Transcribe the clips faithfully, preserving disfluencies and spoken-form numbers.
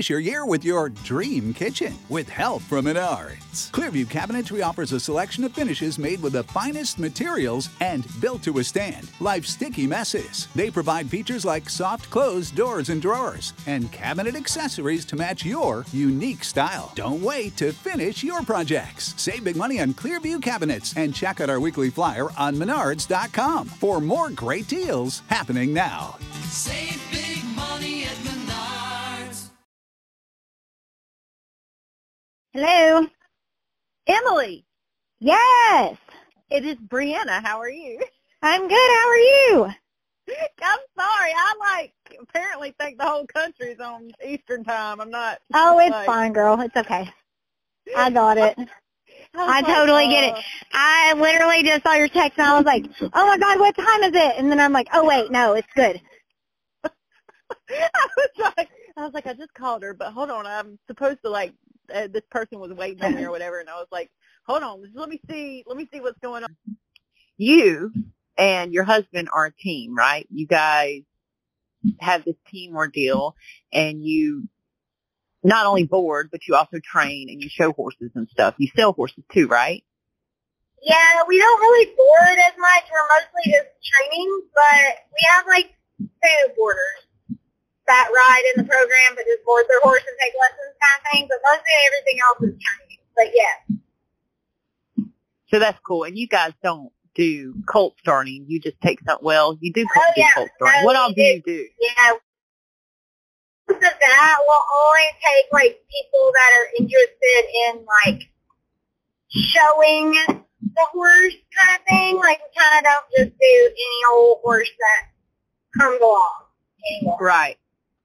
Finish your year with your dream kitchen with help from Menards. Clearview Cabinetry offers a selection of finishes made with the finest materials and built to withstand life's sticky messes. They provide features like soft close doors and drawers and cabinet accessories to match your unique style. Don't wait to finish your projects. Save big money on Clearview cabinets and check out our weekly flyer on menards dot com for more great deals happening now. Save big money at Menards. Hello. Emily. Yes. It is Brianna. How are you? I'm good. How are you? I'm sorry. I like apparently think the whole country's on Eastern time. I'm not. Oh, it's like, fine, girl. It's okay. I got it. I, I totally like, get it. I literally just saw your text and I was like, oh my God, what time is it? And then I'm like, oh wait, no, it's good. I was like, I was like, I just called her, but hold on, I'm supposed to like, uh, this person was waiting on me or whatever, and I was like, hold on, let me see, let me see what's going on. You and your husband are a team, right? You guys have this team ordeal, and you not only board, but you also train and you show horses and stuff. You sell horses too, right? Yeah, we don't really board as much. We're mostly just training, but we have like two boarders that ride in the program, but just board their horse and take lessons kind of thing. But mostly everything else is training. But yeah. So that's cool. And you guys don't do colt starting. You just take some. Well, you do, Oh, do yeah. colt starting. No, what we all do do. you do? Yeah. Most of that will only take like people that are interested in like showing the horse kind of thing. Like we kind of don't just do any old horse that comes along anymore. Right.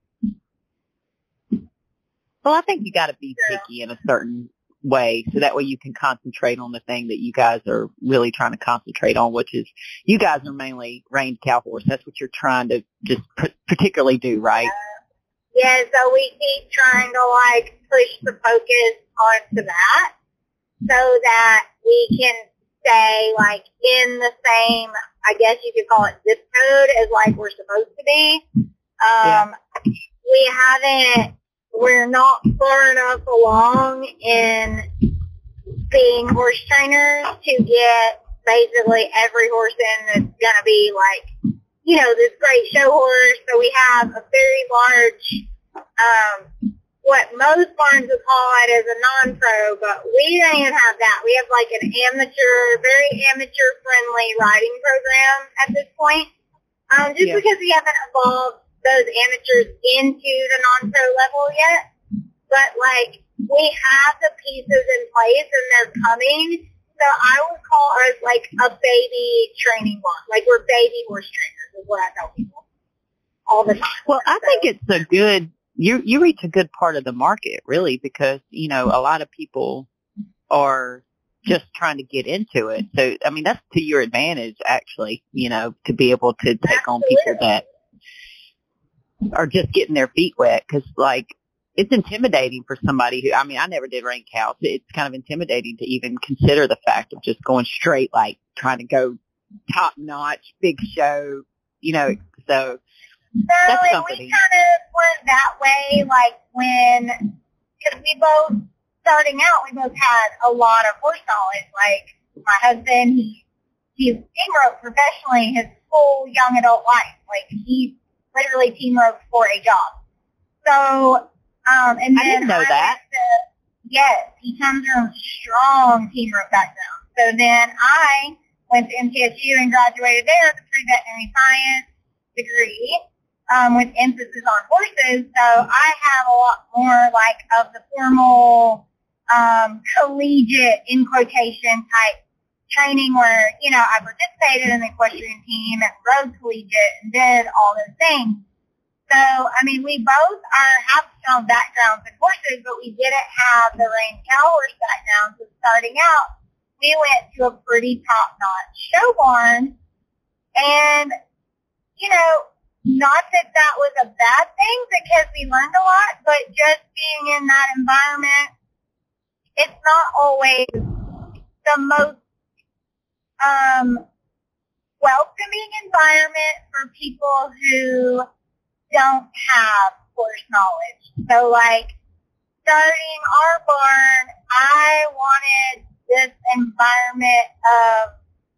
Well, I think you got to be Yeah. picky in a certain way, so that way you can concentrate on the thing that you guys are really trying to concentrate on, which is you guys are mainly reined cow horse. That's what you're trying to just p- particularly do, right? Yeah, so we keep trying to like push the focus onto that so that we can stay like in the same, I guess you could call it zip code as like we're supposed to be. Um, Yeah. We haven't, we're not far enough along in being horse trainers to get basically every horse in that's going to be like, you know, this great show horse. So we have a very large, um, what most barns would call it as a non-pro, but we don't even have that. We have like an amateur, very amateur-friendly riding program at this point, um, just Yeah. because we haven't evolved those amateurs into the non-pro level yet. But like, we have the pieces in place and they're coming. So I would call us like a baby training barn. Like we're baby horse trainers is what I tell people all the time. Well, I So- think it's a good, you you reach a good part of the market, really, because, you know, a lot of people are just trying to get into it. So, I mean, that's to your advantage, actually, you know, to be able to take on people that are just getting their feet wet, because, like, it's intimidating for somebody who, I mean, I never did rein cows. It's kind of intimidating to even consider the fact of just going straight, like, trying to go top-notch, big show, you know, so... So That's and something. we kind of went that way, like when, because we both, starting out, we both had a lot of horse knowledge. Like my husband, he, he's team roped professionally his whole young adult life. Like he literally team roped for a job. So, um, and then I didn't know I that. went to, yes, he comes from a strong team rope background. So then I went to M T S U and graduated there with a pre-veterinary science degree. Um, with emphasis on horses, so I have a lot more like of the formal, um, collegiate, in quotation type training where, you know, I participated in the equestrian team and rode collegiate and did all those things. So, I mean, we both are, have strong backgrounds in horses, but we didn't have the reined cow horse background. So starting out, we went to a pretty top-notch show barn, and, you know, not that that was a bad thing because we learned a lot, but just being in that environment, it's not always the most um, welcoming environment for people who don't have horse knowledge. So, like, starting our barn, I wanted this environment of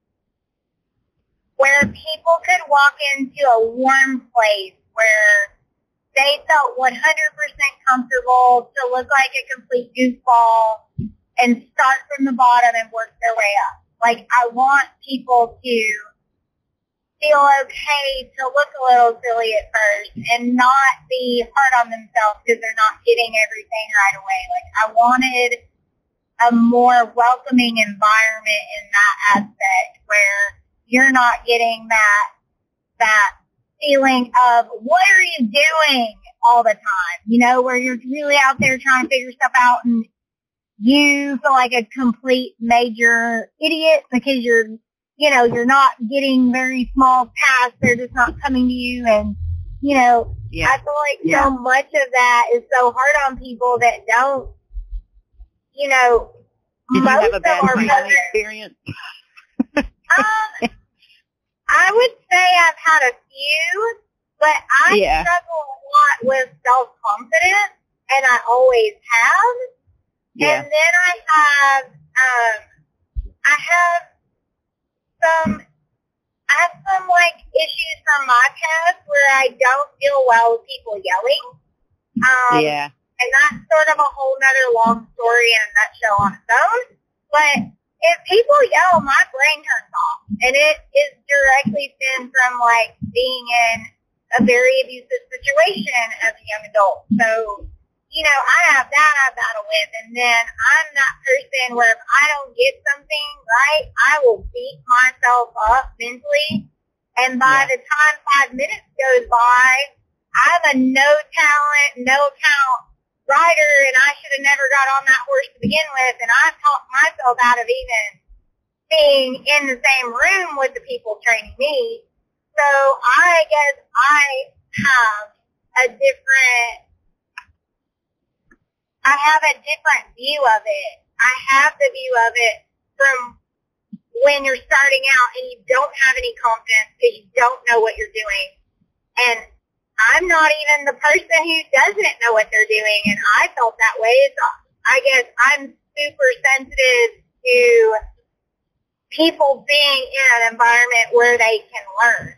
where people could walk into a warm place where they felt one hundred percent comfortable to look like a complete goofball and start from the bottom and work their way up. Like, I want people to feel okay to look a little silly at first and not be hard on themselves because they're not getting everything right away. Like, I wanted a more welcoming environment in that aspect where you're not getting that, that feeling of, what are you doing all the time? You know, where you're really out there trying to figure stuff out and you feel like a complete major idiot because you're, you know, you're not getting very small tasks. They're just not coming to you. And, you know, Yeah. I feel like Yeah. so much of that is so hard on people that don't, you know, Did you most have a bad of our training mothers, experience? um, I would say I've had a few, but I Yeah. struggle a lot with self-confidence, and I always have. Yeah. And then I have, um, I have some, I have some like issues from my past where I don't feel well with people yelling. Um, Yeah. And that's sort of a whole nother long story in a nutshell on its own. But if people yell, my brain turns off. And it is directly stemmed from like being in a very abusive situation as a young adult. So, you know, I have that I battle with, and then I'm that person where if I don't get something right, I will beat myself up mentally, and by Yeah. the time five minutes goes by, I'm a no-talent, no-count rider, and I should have never got on that horse to begin with, and I've talked myself out of even being in the same room with the people training me. So I guess I have a different I have a different view of it. I have the view of it from when you're starting out and you don't have any confidence because you don't know what you're doing. And I'm not even the person who doesn't know what they're doing, and I felt that way. So I guess I'm super sensitive to people being in an environment where they can learn.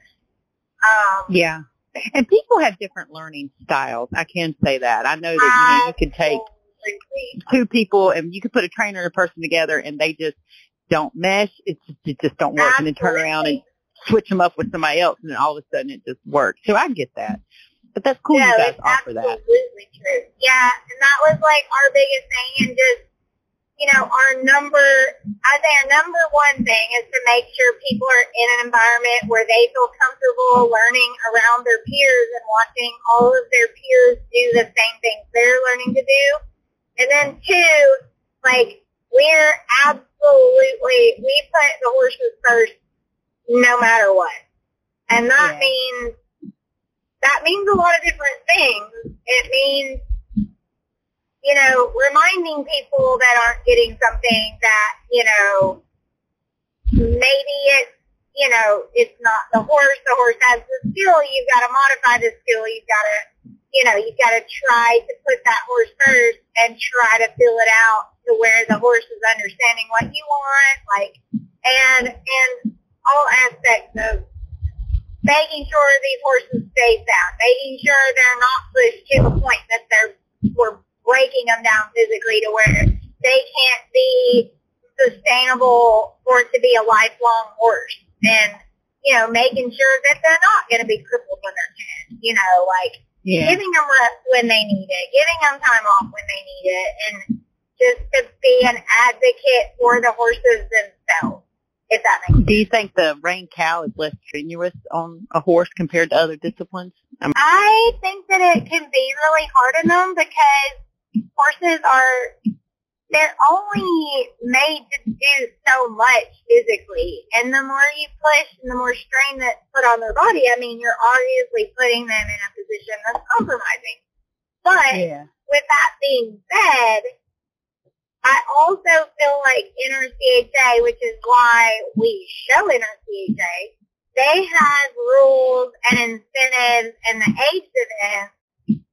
Um, Yeah. And people have different learning styles. I can say that. I know that, you know, you can take absolutely. two people and you can put a trainer and a person together and they just don't mesh. It's just, it just don't work. And then turn around and switch them up with somebody else and then all of a sudden it just works. So I get that. But that's cool No, you guys it's offer that. absolutely true. Yeah, and that was like our biggest thing, and just, you know, our number, I say our number one thing is to make sure people are in an environment where they feel comfortable learning around their peers and watching all of their peers do the same things they're learning to do. And then two, like, we're absolutely, we put the horses first no matter what. And that Yeah. means, that means a lot of different things. It means, you know, reminding people that aren't getting something that, you know, maybe it's, you know, it's not the horse. The horse has the skill. You've got to modify the skill. You've got to, you know, you've got to try to put that horse first and try to fill it out to where the horse is understanding what you want, like, and, and all aspects of making sure these horses stay sound, making sure they're not pushed to the point that they're, we're breaking them down physically to where they can't be sustainable for it to be a lifelong horse. And, you know, making sure that they're not going to be crippled when they're ten, you know, like Yeah. giving them rest when they need it, giving them time off when they need it, and just to be an advocate for the horses themselves, if that makes sense. Do you think the rein cow is less strenuous on a horse compared to other disciplines? Um, I think that it can be really hard on them because horses are, they're only made to do so much physically. And the more you push and the more strain that's put on their body, I mean, you're obviously putting them in a position that's compromising. But yeah. with that being said, I also feel like N R C H A, which is why we show N R C H A, they have rules and incentives and the age events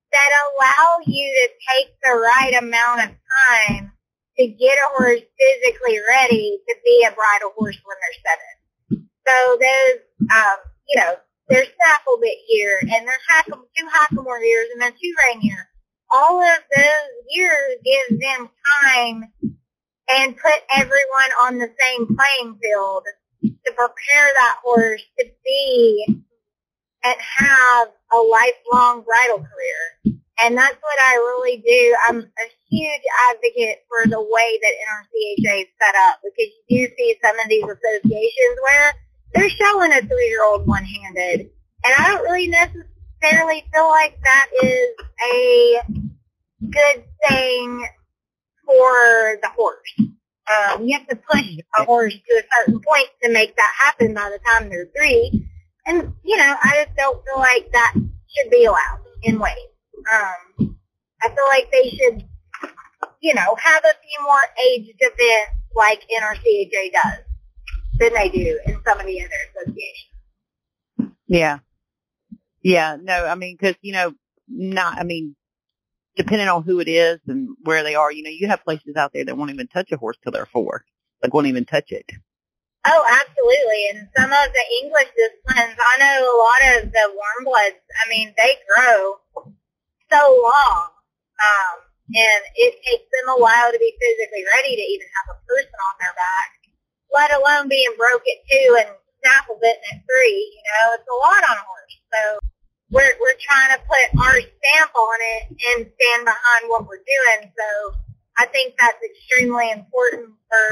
that allow you to take the right amount of time to get a horse physically ready to be a bridle horse when they're seven. So there's, um, you know, there's snaffle bit year, and there's hackam, two hackamore years, and then two rein year. All of those years gives them time and put everyone on the same playing field to prepare that horse to be and have a lifelong bridle career. And that's what I really do. I'm a huge advocate for the way that N R C H A is set up, because you do see some of these associations where they're showing a three-year-old one-handed. And I don't really necessarily feel like that is a good thing for the horse. Um, you have to push a horse to a certain point to make that happen by the time they're three. And, you know, I just don't feel like that should be allowed in ways. Um, I feel like they should, you know, have a few more aged events like N R C H A does than they do in some of the other associations. Yeah. Yeah, no, I mean, because, you know, not, I mean, depending on who it is and where they are, you know, you have places out there that won't even touch a horse till they're four. Like, won't even touch it. Oh, absolutely. And some of the English disciplines, I know a lot of the warm bloods, I mean, they grow so long. Um, and it takes them a while to be physically ready to even have a person on their back, let alone being broke at two and snaffle bitten at three. You know, it's a lot on a horse. So we're, we're trying to put our stamp on it and stand behind what we're doing. So I think that's extremely important for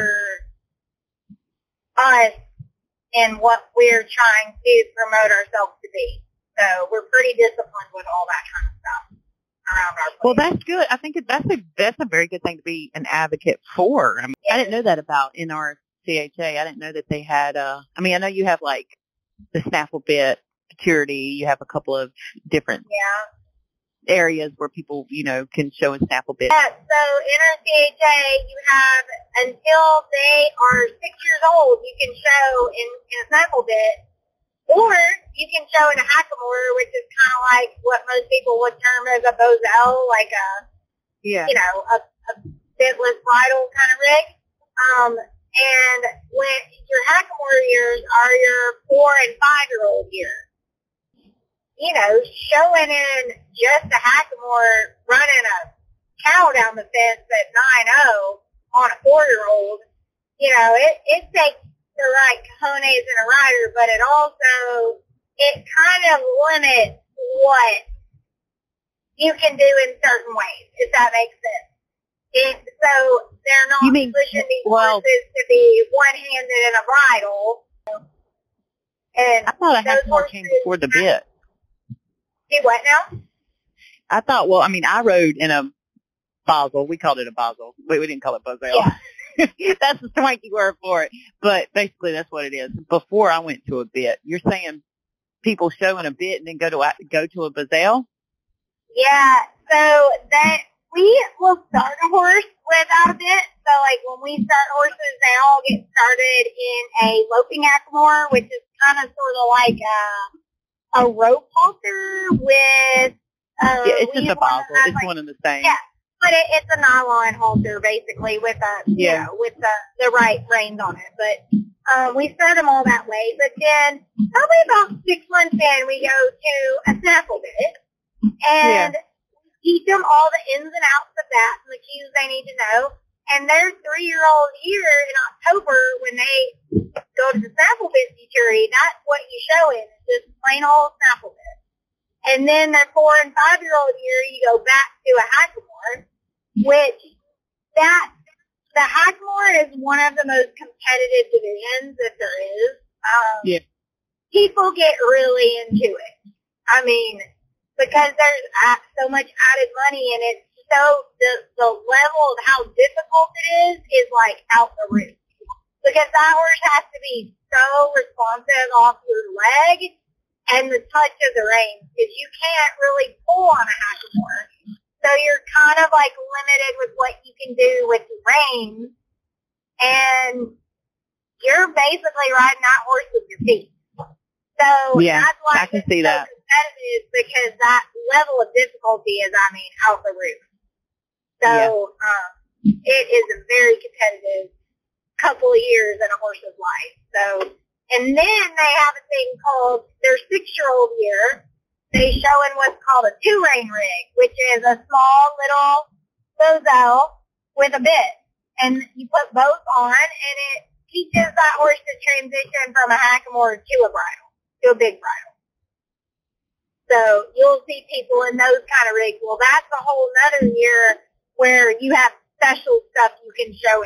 us and what we're trying to promote ourselves to be. So we're pretty disciplined with all that kind of stuff around our place. Well, that's good. I think that's a that's a very good thing to be an advocate for. I mean, I didn't know that about N R C H A. I didn't know that they had. Uh, I mean, I know you have like the snaffle bit, security. You have a couple of different Yeah. areas where people, you know, can show and snaffle bit. Yeah, so N R C H A, you have until they are six years old, you can show in, in a snaffle bit, or you can show in a hackamore, which is kind of like what most people would term as a bozell, like a, Yeah. you know, a, a bitless bridle kind of rig. Um, and when your hackamore years are your four and five year old years. You know, showing in just a hackamore running a cow down the fence at nine oh on a four-year-old, you know, it, it takes the right cojones in a rider, but it also, it kind of limits what you can do in certain ways, if that makes sense. It, so they're not You mean- pushing these well- horses to be one-handed in a bridle. And I thought a those hackamore came horses- before the bit. Do what now? I thought, well, I mean, I rode in a Basel. We called it a Basel. We, we didn't call it Bozell. Yeah. That's the swanky word for it. But basically, that's what it is. Before I went to a bit, you're saying people showing a bit and then go to a, go to a Bozell? Yeah, so that we will start a horse without a bit. So like when we start horses, they all get started in a loping hackamore, which is kind of sort of like a a rope halter with uh, Yeah, it's we just a have one Basel. that has, It's like, one and the same. Yeah, but it, it's a nylon halter basically with a Yeah. you know with the the right reins on it. But um, we start them all that way. But then probably about six months in, we go to a snaffle bit and teach them all the ins and outs of that and the cues they need to know. And their three-year-old year in October, when they go to the snaffle bit futurity, that's what you show in, just plain old snaffle bit. And then their four and five-year-old year, you go back to a hackamore, which that the hackamore is one of the most competitive divisions that there is. Um, Yeah. People get really into it. I mean, because there's uh, so much added money in it. So the the level of how difficult it is is like out the roof. Because that horse has to be so responsive off your leg and the touch of the reins, because you can't really pull on a hackamore. So you're kind of like limited with what you can do with the reins, and you're basically riding that horse with your feet. So Yeah, that's why I can it's see so that. competitive, because that level of difficulty is, I mean, out the roof. So Yeah. um, it is a very competitive couple of years in a horse's life. So, and then they have a thing called their six-year-old year. They show in what's called a two-rein rig, which is a small little bozo with a bit. And you put both on, and it teaches that horse to transition from a hackamore to a bridle, to a big bridle. So you'll see people in those kind of rigs. Well, that's a whole nother year where you have special stuff you can show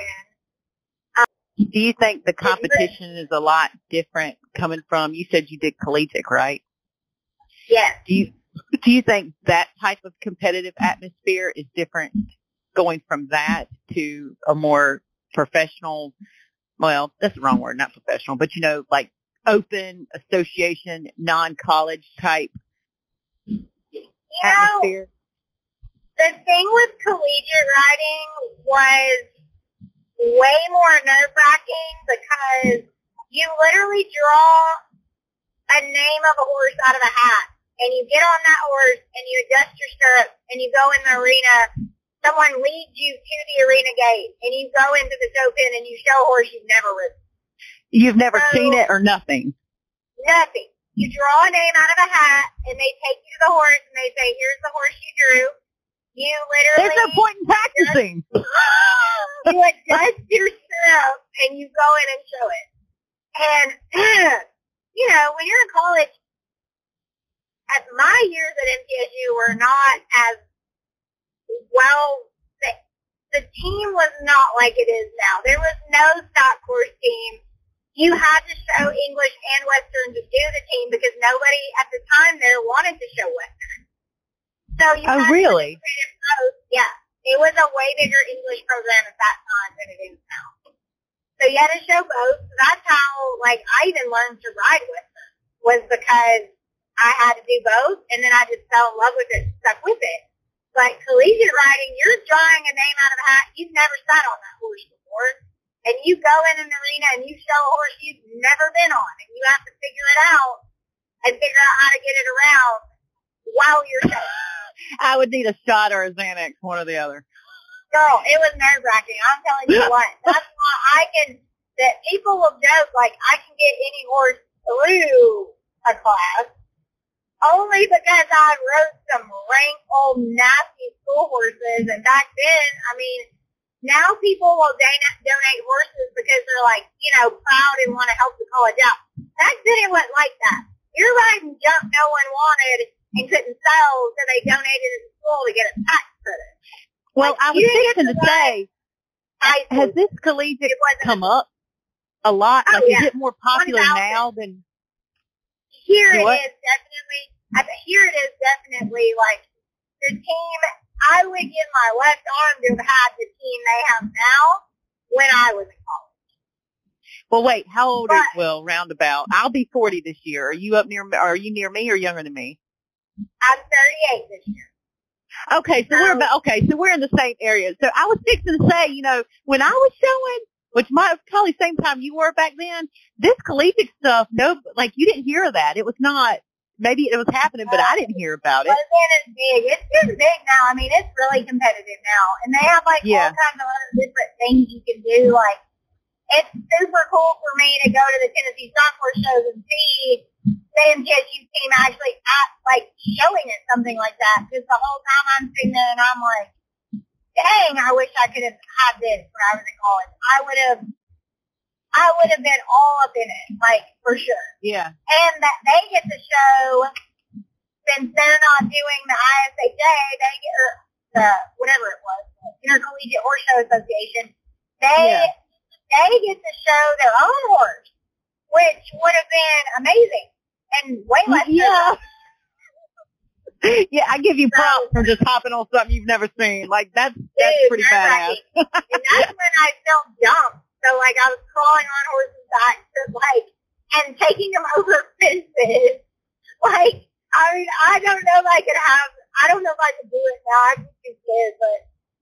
in. Do you think the competition is a lot different coming from, you said you did collegiate, right? Yes. Do you, do you think that type of competitive atmosphere is different going from that to a more professional, well, that's the wrong word, not professional, but you know, like open association, non-college type You know, atmosphere? the thing with collegiate riding was way more nerve-wracking because you literally draw a name of a horse out of a hat, and you get on that horse, and you adjust your stirrups, and you go in the arena. Someone leads you to the arena gate, and you go into the show pen, and you show a horse you've never ridden. You've never So- seen it or nothing? Nothing. You draw a name out of a hat, and they take you to the horse, and they say, here's the horse you drew. You literally... There's no point in practicing. you adjust your stirrup, and you go in and show it. And, you know, when you're in college, at my years at M T S U were not as well, the, the team was not like it is now. There was no stock course team. You had to show English and Western to do the team because nobody at the time there wanted to show Western. So you Oh, had really? to participate in both. Yeah. It was a way bigger English program at that time than it is now. So you had to show both. So that's how, like, I even learned to ride Western, was because I had to do both, and then I just fell in love with it and stuck with it. But collegiate riding, you're drawing a name out of a hat. You've never sat on that horse before. And you go in an arena and you show a horse you've never been on, and you have to figure it out and figure out how to get it around while you're showing. I would need a shot or a Xanax, one or the other. Girl, it was nerve-wracking. I'm telling you what. That's why I can, that people will joke, like, I can get any horse through a class only because I rode some rank old nasty school horses. And back then, I mean, now people will don- donate horses because they're like, you know, proud and want to help the college out. Back then it wasn't like that. You're riding junk no one wanted and couldn't sell, so they donated it to school to get a tax credit. Well, Like, I was you didn't fixing get to to say, high school. has this collegiate It wasn't- come up a lot? Oh, Like, yeah. is it more popular one thousand now than... Here it What? is definitely, I, here it is definitely like the team, I would give my left arm to have had the team they have now when I was in college. Well, wait, how old are you? But- Well, roundabout. I'll be forty this year. Are you up near, are you near me or younger than me? I'm thirty-eight this year. Okay, so we're Um, about, okay, so we're in the same area. So I was fixing to say, you know, when I was showing, which might have probably the same time you were back then, this collegiate stuff, no, like you didn't hear of that. It was not, maybe it was happening, but I didn't hear about it. But then it's big. It's getting big now. I mean, it's really competitive now. And they have like Yeah. all kinds of other different things you can do. Like, it's super cool for me to go to the Tennessee Software shows and see the M T S U team actually at, like, showing it something like that. Because the whole time I'm sitting there and I'm like, dang, I wish I could have had this when I was in college. I would have, I would have been all up in it, like, for sure. Yeah. And that they get to show, since they're not doing the I S H A, they get, or the, whatever it was, the Intercollegiate Horse Show Association, they, Yeah. they get to show their own horse, which would have been amazing and way less. Yeah. Yeah, I give you So- props for just hopping on something you've never seen. Like, that's, that's Dude, pretty badass. nerve-wracking. And that's when I felt dumb. So, like, I was crawling on horses' backs and, like, and taking them over fences. Like, I mean, I don't know if I could have, I don't know if I could do it now. I'm just too scared, but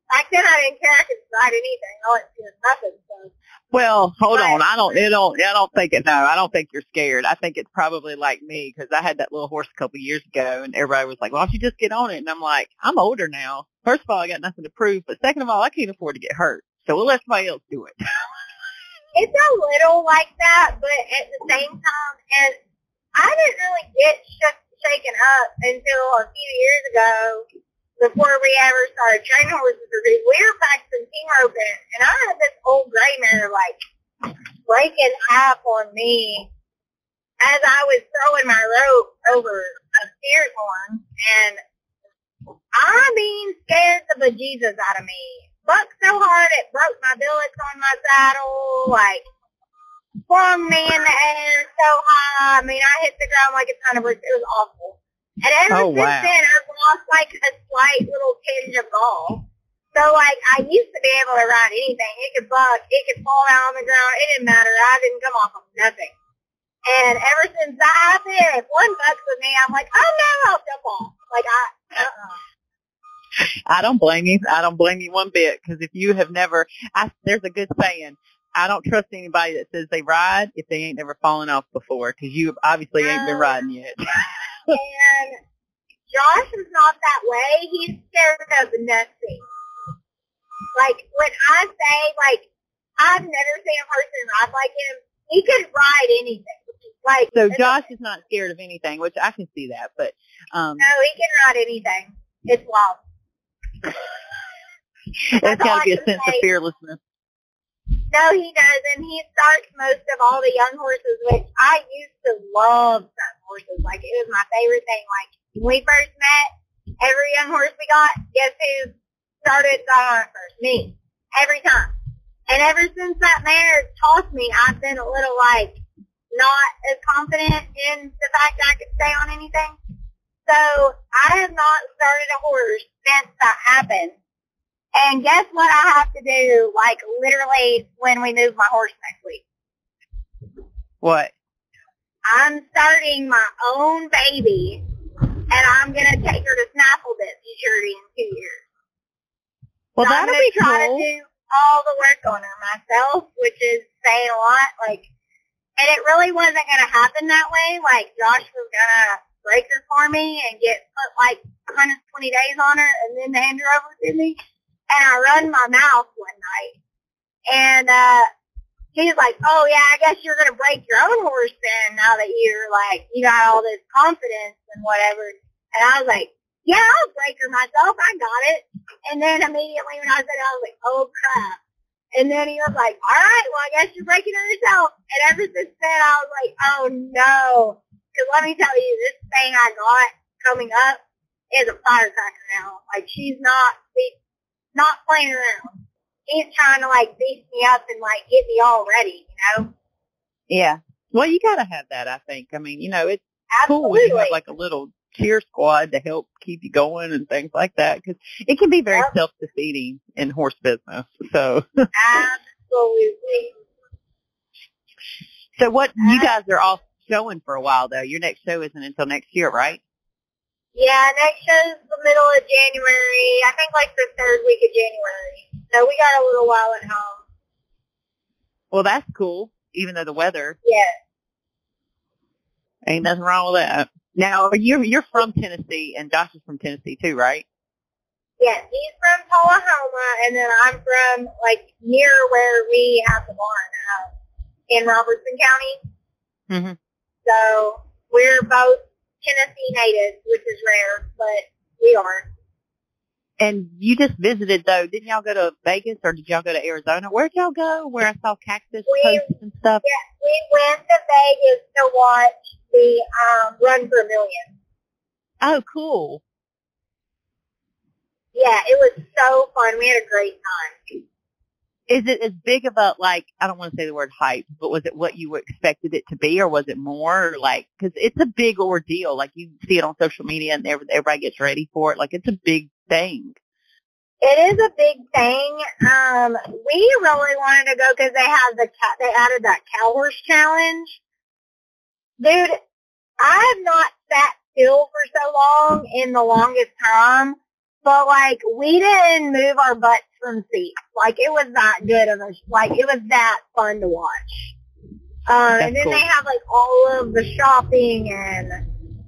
back then I didn't care. I could ride anything. I wasn't scared of nothing. So. Well, hold But- on. I don't. It don't. I don't think it. No, I don't think you're scared. I think it's probably like me because I had that little horse a couple years ago, and everybody was like, "Why don't you just get on it?" And I'm like, "I'm older now. First of all, I got nothing to prove, but second of all, I can't afford to get hurt. So we'll let somebody else do it." It's a little like that, but at the same time, and I didn't really get shook, shaken up until a few years ago before we ever started training horses for these. We were practicing team roping, and I had this old gray mare, like, breaking half on me as I was throwing my rope over a steer's horn, and I mean, scared the bejesus out of me. Bucked so hard it broke my billets on my saddle, like, flung me in the air so high. I mean, I hit the ground like a ton of bricks. It was awful. And ever Oh, since wow. then, I've lost, like, a slight little tinge of gall. So, like, I used to be able to ride anything. It could buck. It could fall down on the ground. It didn't matter. I didn't come off of nothing. And ever since that happened, if one bucks with me, I'm like, oh, no, I'll jump off. Like, I, uh-uh. I don't blame you. I don't blame you one bit because if you have never, I, there's a good saying. I don't trust anybody that says they ride if they ain't never fallen off before because you obviously ain't been No. riding yet. And Josh is not that way. He's scared of nothing. Like, when I say, like, I've never seen a person ride like him. He could ride anything. Like, So Josh is not scared of anything, which I can see that. But um, no, he can ride anything. It's wild. there's That's all got to be I a can sense of say. fearlessness. No, he doesn't. He starts most of all the young horses, which I used to love starting horses. Like, it was my favorite thing. Like, when we first met, every young horse we got, guess who started on it first? Me. Every time. And ever since that mare tossed me, I've been a little, like, not as confident in the fact that I could stay on anything. So, I have not started a horse since that happened. And guess what I have to do, like, literally when we move my horse next week? What? I'm starting my own baby, and I'm going to take her to Snaffle Bit Futurity in two years. Well, So I'm that'll gonna be try cool. to do all the work on her myself, which is saying a lot. Like, and it really wasn't going to happen that way. Like, Josh was going to break her for me and get put like one hundred twenty days on her, and then hand her over to me. And I run my mouth one night, and uh, he's like, "Oh yeah, I guess you're going to break your own horse then. Now that you're like, you got all this confidence and whatever." And I was like, "Yeah, I'll break her myself. I got it." And then immediately when I said it, I was like, "Oh crap!" And then he was like, "All right, well I guess you're breaking her yourself." And ever since then, I was like, "Oh no!" Because let me tell you, this thing I got coming up is a firecracker now. Like, she's not. She, not playing around. He's trying to, like, beat me up and, like, get me all ready, you know? Yeah. Well, you got to have that, I think. I mean, you know, it's cool Absolutely. when you have, like, a little cheer squad to help keep you going and things like that because it can be very Yep. self-defeating in horse business. So, Absolutely. so what, you guys are all showing for a while, though. Your next show isn't until next year, right? Yeah, next show's the middle of January. I think, like, the third week of January. So we got a little while at home. Well, that's cool, even though the weather Yeah. ain't nothing wrong with that. Now, you're, you're from Tennessee, and Josh is from Tennessee, too, right? Yes, he's from Tullahoma, and then I'm from, like, near where we have the barn, uh, in Robertson County. Mm-hmm. So we're both Tennessee natives, which is rare, but we are. And you just visited, though. Didn't y'all go to Vegas, or did y'all go to Arizona? Where'd y'all go? Where I saw cactus We- posts and stuff? Yeah, we went to Vegas to watch the um, Run for a Million. Oh, cool. Yeah, it was so fun. We had a great time. Is it as big of a, like, I don't want to say the word hype, but was it what you expected it to be, or was it more, like, because it's a big ordeal. Like, you see it on social media, and everybody gets ready for it. Like, it's a big thing. It is a big thing. Um, we really wanted to go because they had the ca- they added that cow horse challenge. Dude, I have not sat still for so long in the longest time, but like we didn't move our butts from seats. Like it was that good of a, like it was that fun to watch. Um, and then cool. they have like all of the shopping and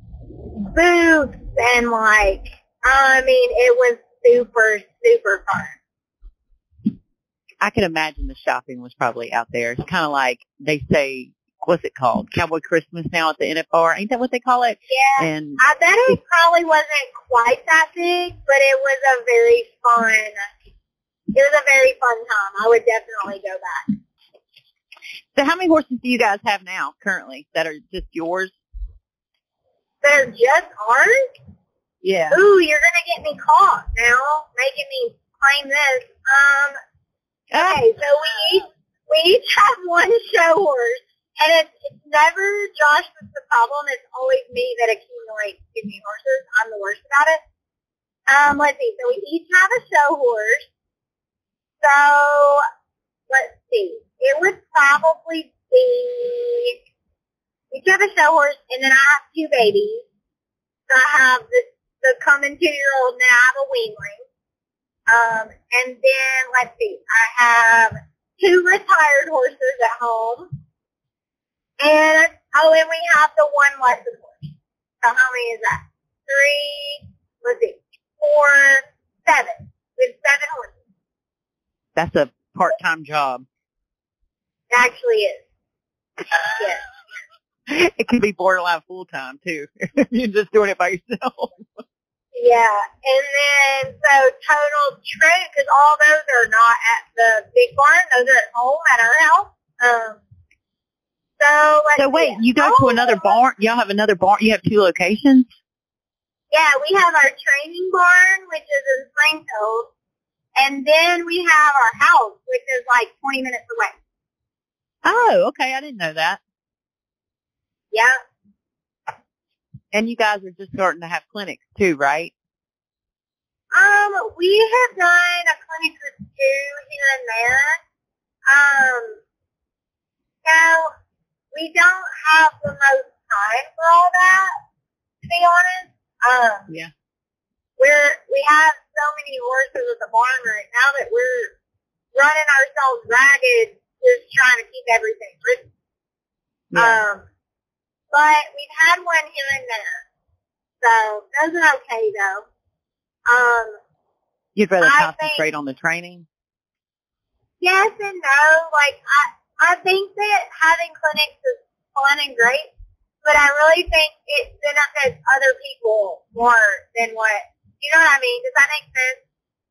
booths and like, I mean, it was super, super fun. I can imagine the shopping was probably out there. It's kind of like they say, what's it called? Cowboy Christmas now at the N F R. Ain't that what they call it? Yeah. And I bet it probably wasn't quite that big, but it was a very fun, it was a very fun time. I would definitely go back. so how many horses do you guys have now currently that are just yours? They're just ours? Yeah. Ooh, you're going to get me caught now, making me claim this. Um, okay, so we each, we each have one show horse, and it's, it's never Josh that's the problem. It's always me that accumulates too many horses. I'm the worst about it. Um, let's see. So we each have a show horse. So, let's see. It would probably be, we each have a show horse, and then I have two babies. So I have the, the coming two-year-old, and then I have a weanling. Um, and then, let's see, I have two retired horses at home. And, oh, and we have the one lesson horse. So how many is that? Three, let's see, four, seven. We have seven horses. That's a part-time job. It actually is. Yes. It can be borderline full-time, too. You're just doing it by yourself. Yeah, and then, so total trade, because all those are not at the big barn. Those are at home at our house. Um, so, let's So wait, see. you go oh, to another barn? Y'all have another barn? You have two locations? Yeah, we have our training barn, which is in Springfield, and then we have our house, which is like twenty minutes away. Oh, okay. I didn't know that. Yeah. And you guys are just starting to have clinics too, right? Um, we have done a clinic or two here and there. Um, so we don't have the most time for all that, to be honest. Um, Yeah. we're we have so many horses at the barn right now that we're running ourselves ragged, just trying to keep everything written. Yeah. Um, but we've had one here and there, so those are okay though. Um, You'd rather I concentrate on the training? yes and no. Like I, I think that having clinics is fun and great, but I really think it benefits other people more than what, you know what I mean? Does that make sense?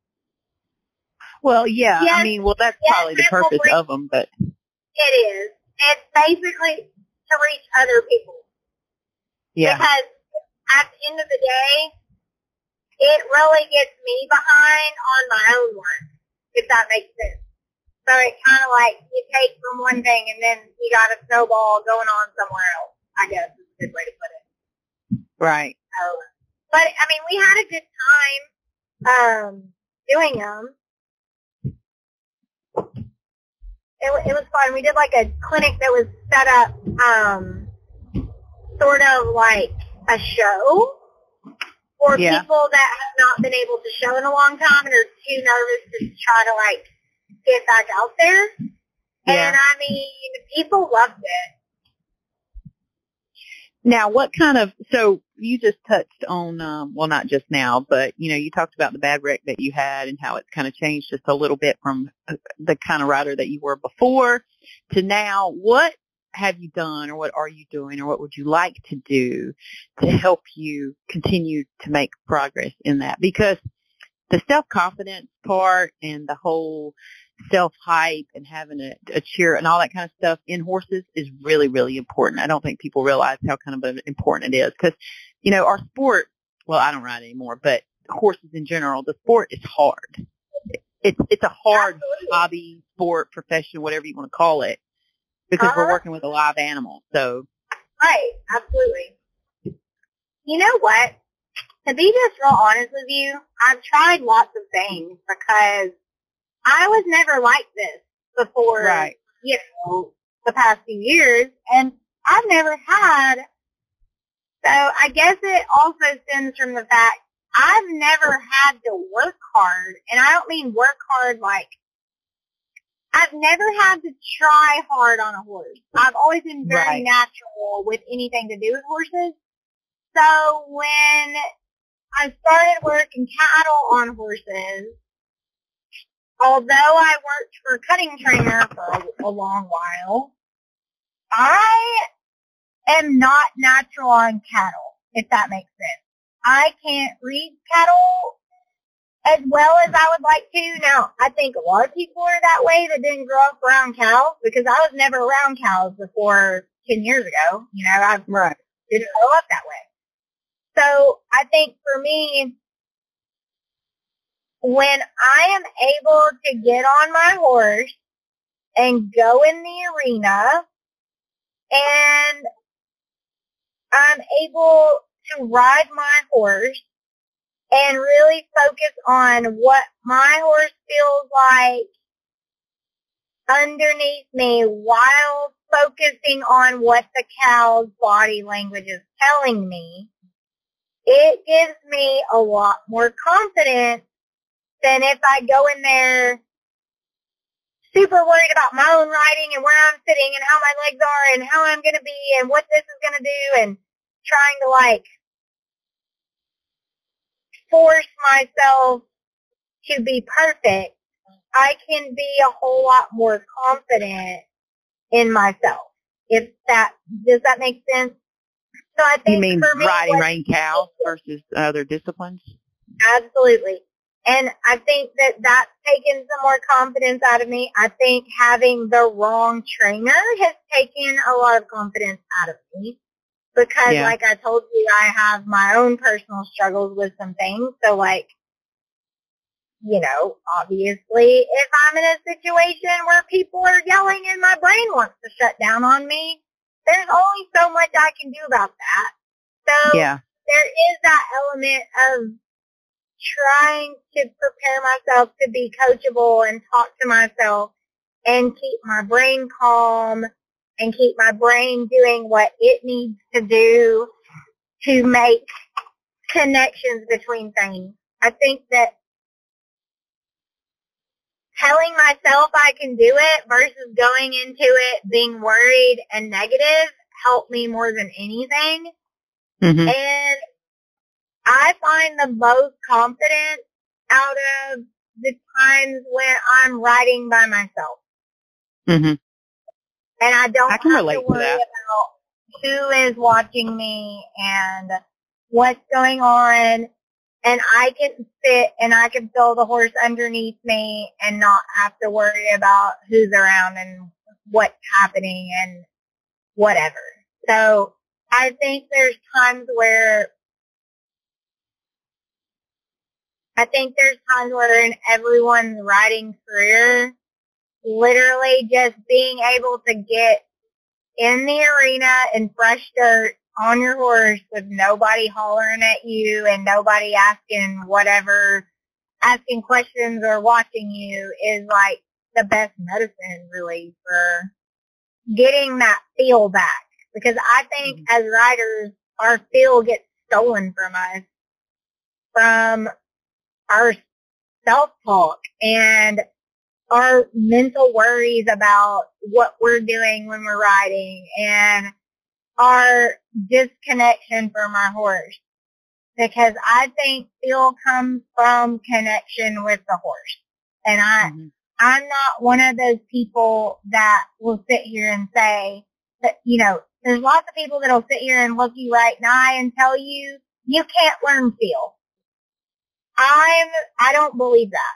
Well, yeah. Yes, I mean, well, that's yes, probably the it will purpose bring- of them, but It is. It's basically to reach other people. yeah. Because at the end of the day, it really gets me behind on my own work, if that makes sense. So it kind of like you take from one thing and then you got a snowball going on somewhere else, I guess is a good way to put it. Right. So, but, I mean, we had a good time um, doing them. It, wa- it was fun. We did like a clinic that was set up um, sort of like a show for Yeah. people that have not been able to show in a long time and are too nervous to try to like get back out there. Yeah. And I mean, people loved it. Now, what kind of, so you just touched on, um, well, not just now, but, you know, you talked about the bad wreck that you had and how it's kind of changed just a little bit from uh, the kind of rider that you were before to now. What have you done or what are you doing or what would you like to do to help you continue to make progress in that? Because the self-confidence part and the whole self-hype and having a, a cheer and all that kind of stuff in horses is really, really important. I don't think people realize how kind of important it is because, you know, our sport, well, I don't ride anymore, but horses in general, the sport is hard. It's, it's a hard Absolutely. hobby, sport, profession, whatever you want to call it, because Uh-huh. we're working with a live animal. So, Right, absolutely. You know what? To be just real honest with you, I've tried lots of things because I was never like this before, Right. you know, the past few years, and I've never had, so I guess it also stems from the fact I've never had to work hard, and I don't mean work hard like, I've never had to try hard on a horse. I've always been very Right. natural with anything to do with horses. So when I started working cattle on horses, although I worked for a cutting trainer for a, a long while, I am not natural on cattle, if that makes sense. I can't read cattle as well as I would like to. Now, I think a lot of people are that way that didn't grow up around cows, because I was never around cows before ten years ago. You know, I Right. didn't grow up that way. So I think for me, when I am able to get on my horse and go in the arena, and I'm able to ride my horse and really focus on what my horse feels like underneath me while focusing on what the cow's body language is telling me, it gives me a lot more confidence than if I go in there super worried about my own riding and where I'm sitting and how my legs are and how I'm going to be and what this is going to do, and trying to like force myself to be perfect. I can be a whole lot more confident in myself. If that, does that make sense? So I think You mean for me, riding what- rein cows versus other disciplines? Absolutely. And I think that that's taken some more confidence out of me. I think having the wrong trainer has taken a lot of confidence out of me. Because Yeah. like I told you, I have my own personal struggles with some things. So like, you know, obviously if I'm in a situation where people are yelling and my brain wants to shut down on me, there's only so much I can do about that. So Yeah. there is that element of trying to prepare myself to be coachable and talk to myself and keep my brain calm and keep my brain doing what it needs to do to make connections between things. I think that telling myself I can do it versus going into it being worried and negative helped me more than anything. hmm And I find the most confidence out of the times when I'm riding by myself. hmm And I don't I can have relate to to worry that. about who is watching me and what's going on. And I can sit and I can feel the horse underneath me and not have to worry about who's around and what's happening and whatever. So I think there's times where I think there's times where in everyone's riding career, literally just being able to get in the arena in fresh dirt on your horse with nobody hollering at you and nobody asking whatever, asking questions or watching you is like the best medicine really for getting that feel back. Because I think as riders, our feel gets stolen from us from our self-talk and our mental worries about what we're doing when we're riding and our disconnection from our horse. Because I think feel comes from connection with the horse. And I, Mhm. I'm not one of those people that will sit here and say that, you know, there's lots of people that'll sit here and look you right in the eye and tell you, you can't learn feel. I'm, I don't believe that.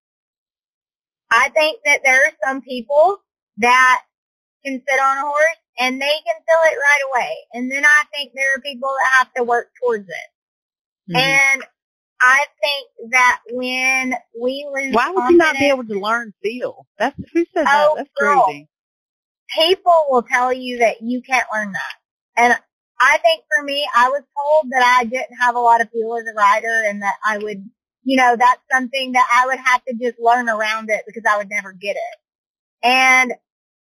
I think that there are some people that can sit on a horse and they can feel it right away. And then I think there are people that have to work towards it. Mhm. And I think that when we lose Why would you not be confidence, able to learn feel? That's who said Oh, that? That's girl. crazy. people will tell you that you can't learn that. And I think for me, I was told that I didn't have a lot of feel as a rider and that I would, you know, that's something that I would have to just learn around it because I would never get it. And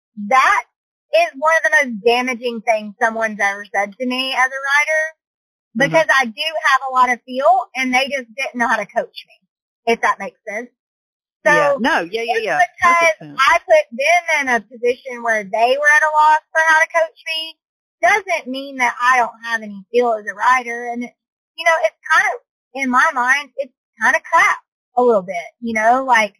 that is one of the most damaging things someone's ever said to me as a rider because I do have a lot of feel, and they just didn't know how to coach me, if that makes sense. So yeah. No, yeah, yeah, yeah. because I put them in a position where they were at a loss for how to coach me doesn't mean that I don't have any feel as a rider. And, you know, it's kind of, in my mind, it's kind of crap a little bit, you know, like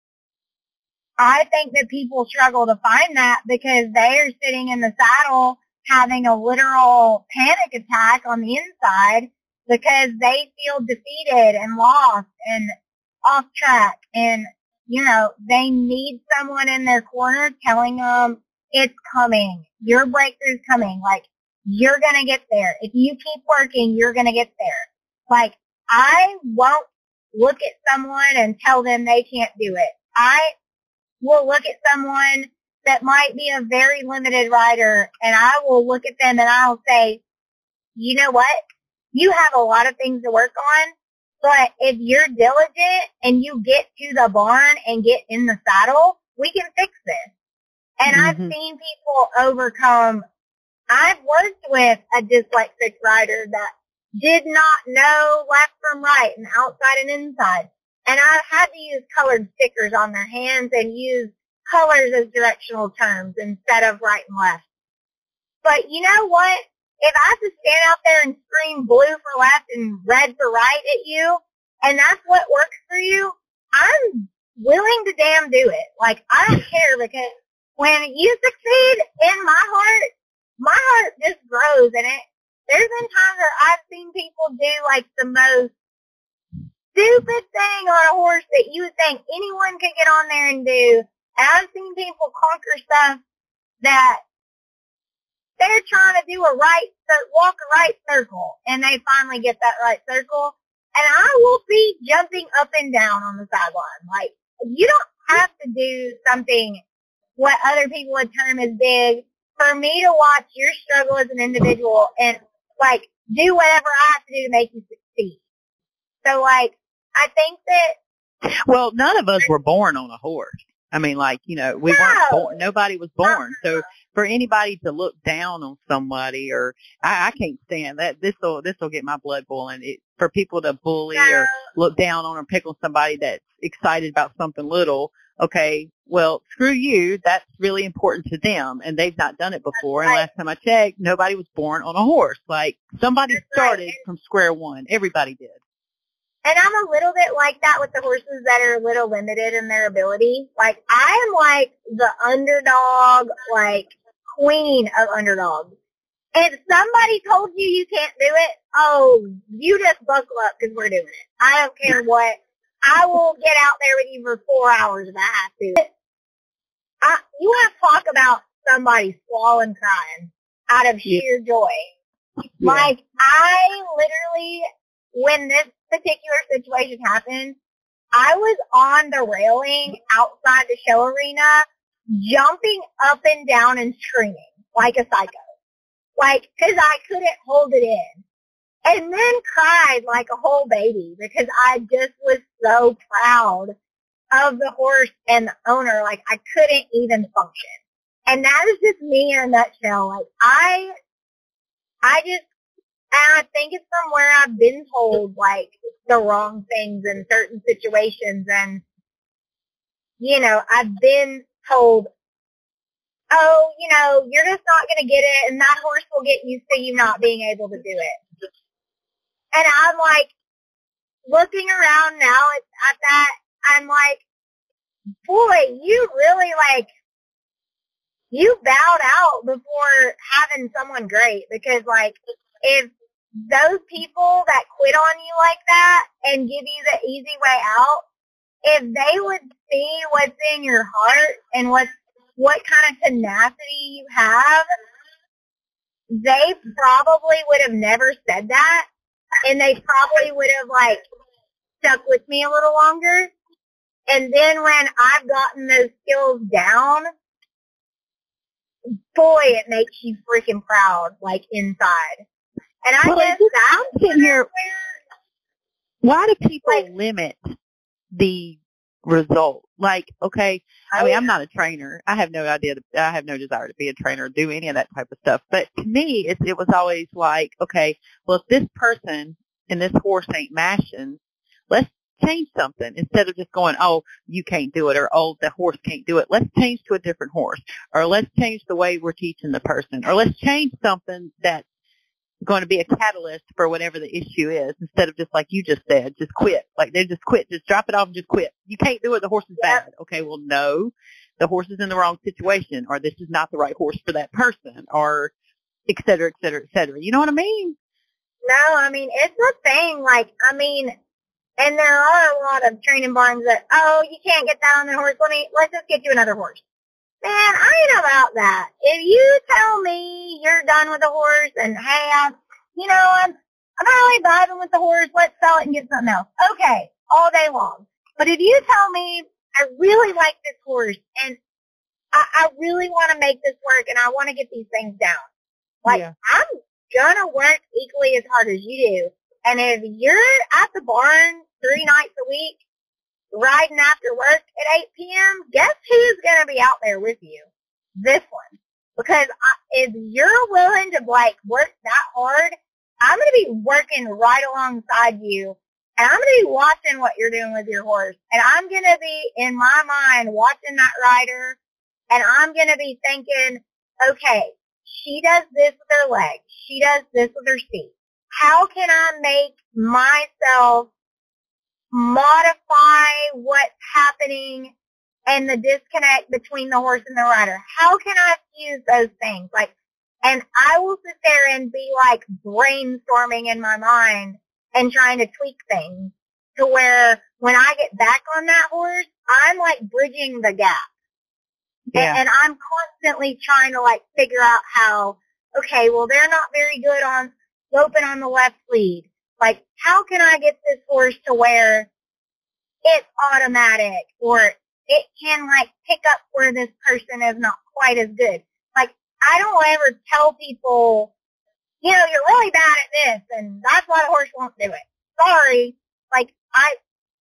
I think that people struggle to find that because they are sitting in the saddle having a literal panic attack on the inside because they feel defeated and lost and off track, and you know they need someone in their corner telling them it's coming, your breakthrough's coming, like you're gonna get there. If you keep working, you're gonna get there. Like I won't look at someone and tell them they can't do it. I will look at someone that might be a very limited rider, and I will look at them and I'll say, you know what? You have a lot of things to work on, but if you're diligent and you get to the barn and get in the saddle, we can fix this. And mm-hmm. I've seen people overcome. I've worked with a dyslexic rider that did not know left from right and outside and inside. And I've had to use colored stickers on their hands and use colors as directional terms instead of right and left. But you know what? If I have to stand out there and scream blue for left and red for right at you, and that's what works for you, I'm willing to damn do it. Like, I don't care, because when you succeed in my heart, my heart just grows, and it, there's been times where I've seen people do like the most stupid thing on a horse that you would think anyone could get on there and do. And I've seen people conquer stuff that they're trying to do a right, walk a right circle, and they finally get that right circle. And I will be jumping up and down on the sideline. Like, you don't have to do something what other people would term as big for me to watch your struggle as an individual and, like, do whatever I have to do to make you succeed. So, like, I think that... Well, none of us were born on a horse. I mean, like, you know, we no. weren't born. Nobody was born. Uh-huh. So for anybody to look down on somebody, or I, I can't stand that. This will this will get my blood boiling. It, for people to bully no. or look down on or pick on somebody that's excited about something little. Okay, well, screw you. That's really important to them, and they've not done it before. Right. And last time I checked, nobody was born on a horse. Like, somebody That's started right. from square one. Everybody did. And I'm a little bit like that with the horses that are a little limited in their ability. Like, I am like the underdog, like, queen of underdogs. If somebody told you you can't do it, oh, you just buckle up because we're doing it. I don't care what. I will get out there with you for four hours if I have to. I, you want to talk about somebody squalling crying out of sheer joy. Yeah. Like, I literally, when this particular situation happened, I was on the railing outside the show arena, jumping up and down and screaming like a psycho. Like, cause I couldn't hold it in. And then cried like a whole baby because I just was so proud of the horse and the owner. Like, I couldn't even function. And that is just me in a nutshell. Like, I, I just, and I think it's from where I've been told, like, the wrong things in certain situations. And, you know, I've been told, oh, you know, you're just not going to get it, and that horse will get used to you not being able to do it. And I'm, like, looking around now at, at that, I'm like, boy, you really, like, you bowed out before having someone great. Because, like, if those people that quit on you like that and give you the easy way out, if they would see what's in your heart and what what kind of tenacity you have, they probably would have never said that, and they probably would have, like, stuck with me a little longer. And then when I've gotten those skills down, boy, it makes you freaking proud, like, inside. And I well, guess just, that's I'm sitting here. where, Why do people like, limit the result. Like, okay, I mean, I'm not a trainer. I have no idea. To, I have no desire to be a trainer or do any of that type of stuff. But to me, it, it was always like, okay, well, if this person and this horse ain't mashing, let's change something instead of just going, oh, you can't do it, or oh, the horse can't do it. Let's change to a different horse, or let's change the way we're teaching the person, or let's change something that's going to be a catalyst for whatever the issue is, instead of just like you just said, just quit. Like they just quit, just drop it off and just quit. You can't do it. The horse is bad. Okay, well, no, the horse is in the wrong situation, or this is not the right horse for that person, or et cetera, et cetera, et cetera. You know what I mean? No, I mean, it's the thing. Like, I mean, and there are a lot of training barns that, oh, you can't get that on the horse. Let me, let's just get you another horse. Man, I ain't about that. If you tell me you're done with the horse and, hey, I'm, you know, I'm, I'm not really vibing with the horse, let's sell it and get something else. Okay, all day long. But if you tell me I really like this horse and I, I really want to make this work and I want to get these things down, like, yeah. I'm gonna work equally as hard as you do. And if you're at the barn three nights a week, riding after work at eight p.m., guess who's going to be out there with you? This one. Because I, if you're willing to, like, work that hard, I'm going to be working right alongside you, and I'm going to be watching what you're doing with your horse. And I'm going to be, in my mind, watching that rider, and I'm going to be thinking, okay, she does this with her legs. She does this with her feet. How can I make myself modify what's happening and the disconnect between the horse and the rider? How can I fuse those things? Like, and I will sit there and be like brainstorming in my mind and trying to tweak things to where when I get back on that horse, I'm like bridging the gap. Yeah. And, and I'm constantly trying to like figure out how, okay, well, they're not very good on sloping on the left lead. Like, how can I get this horse to where it's automatic, or it can, like, pick up where this person is not quite as good? Like, I don't ever tell people, you know, you're really bad at this, and that's why the horse won't do it. Sorry. Like, I,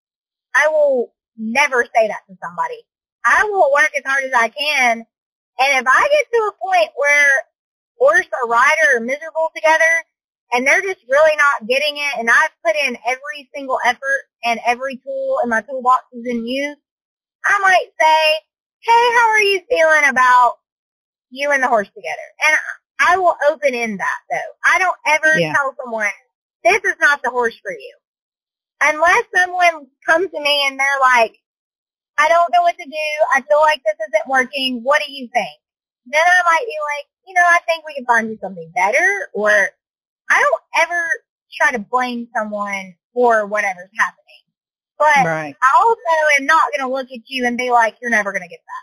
I will never say that to somebody. I will work as hard as I can, and if I get to a point where horse or rider are miserable together, and they're just really not getting it, and I've put in every single effort and every tool in my toolbox is in use, I might say, hey, how are you feeling about you and the horse together? And I will open in that, though. I don't ever yeah. tell someone, this is not the horse for you. Unless someone comes to me and they're like, I don't know what to do. I feel like this isn't working. What do you think? Then I might be like, you know, I think we can find you something better, or I don't ever try to blame someone for whatever's happening. But right. I also am not going to look at you and be like, you're never going to get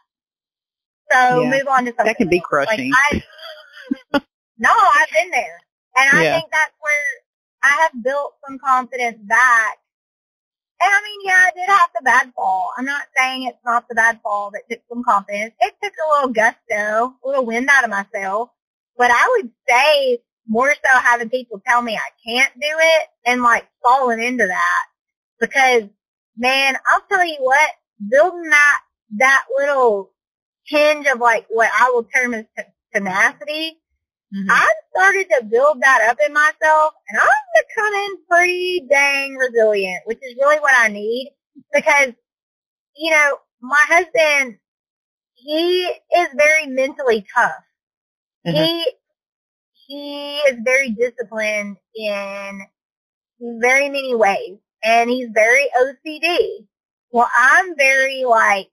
that. So yeah. move on to something That can be else. crushing. Like, I, no, I've been there. And I yeah. think that's where I have built some confidence back. And I mean, yeah, I did have the bad fall. I'm not saying it's not the bad fall that took some confidence. It took a little gusto, a little wind out of my sail. But I would say more so having people tell me I can't do it and like falling into that, because man, I'll tell you what, building that, that little hinge of like what I will term as t- tenacity, mm-hmm. I've started to build that up in myself, and I'm becoming pretty dang resilient, which is really what I need, because, you know, my husband, he is very mentally tough. Mm-hmm. He He is very disciplined in very many ways, and he's very O C D. Well, I'm very, like,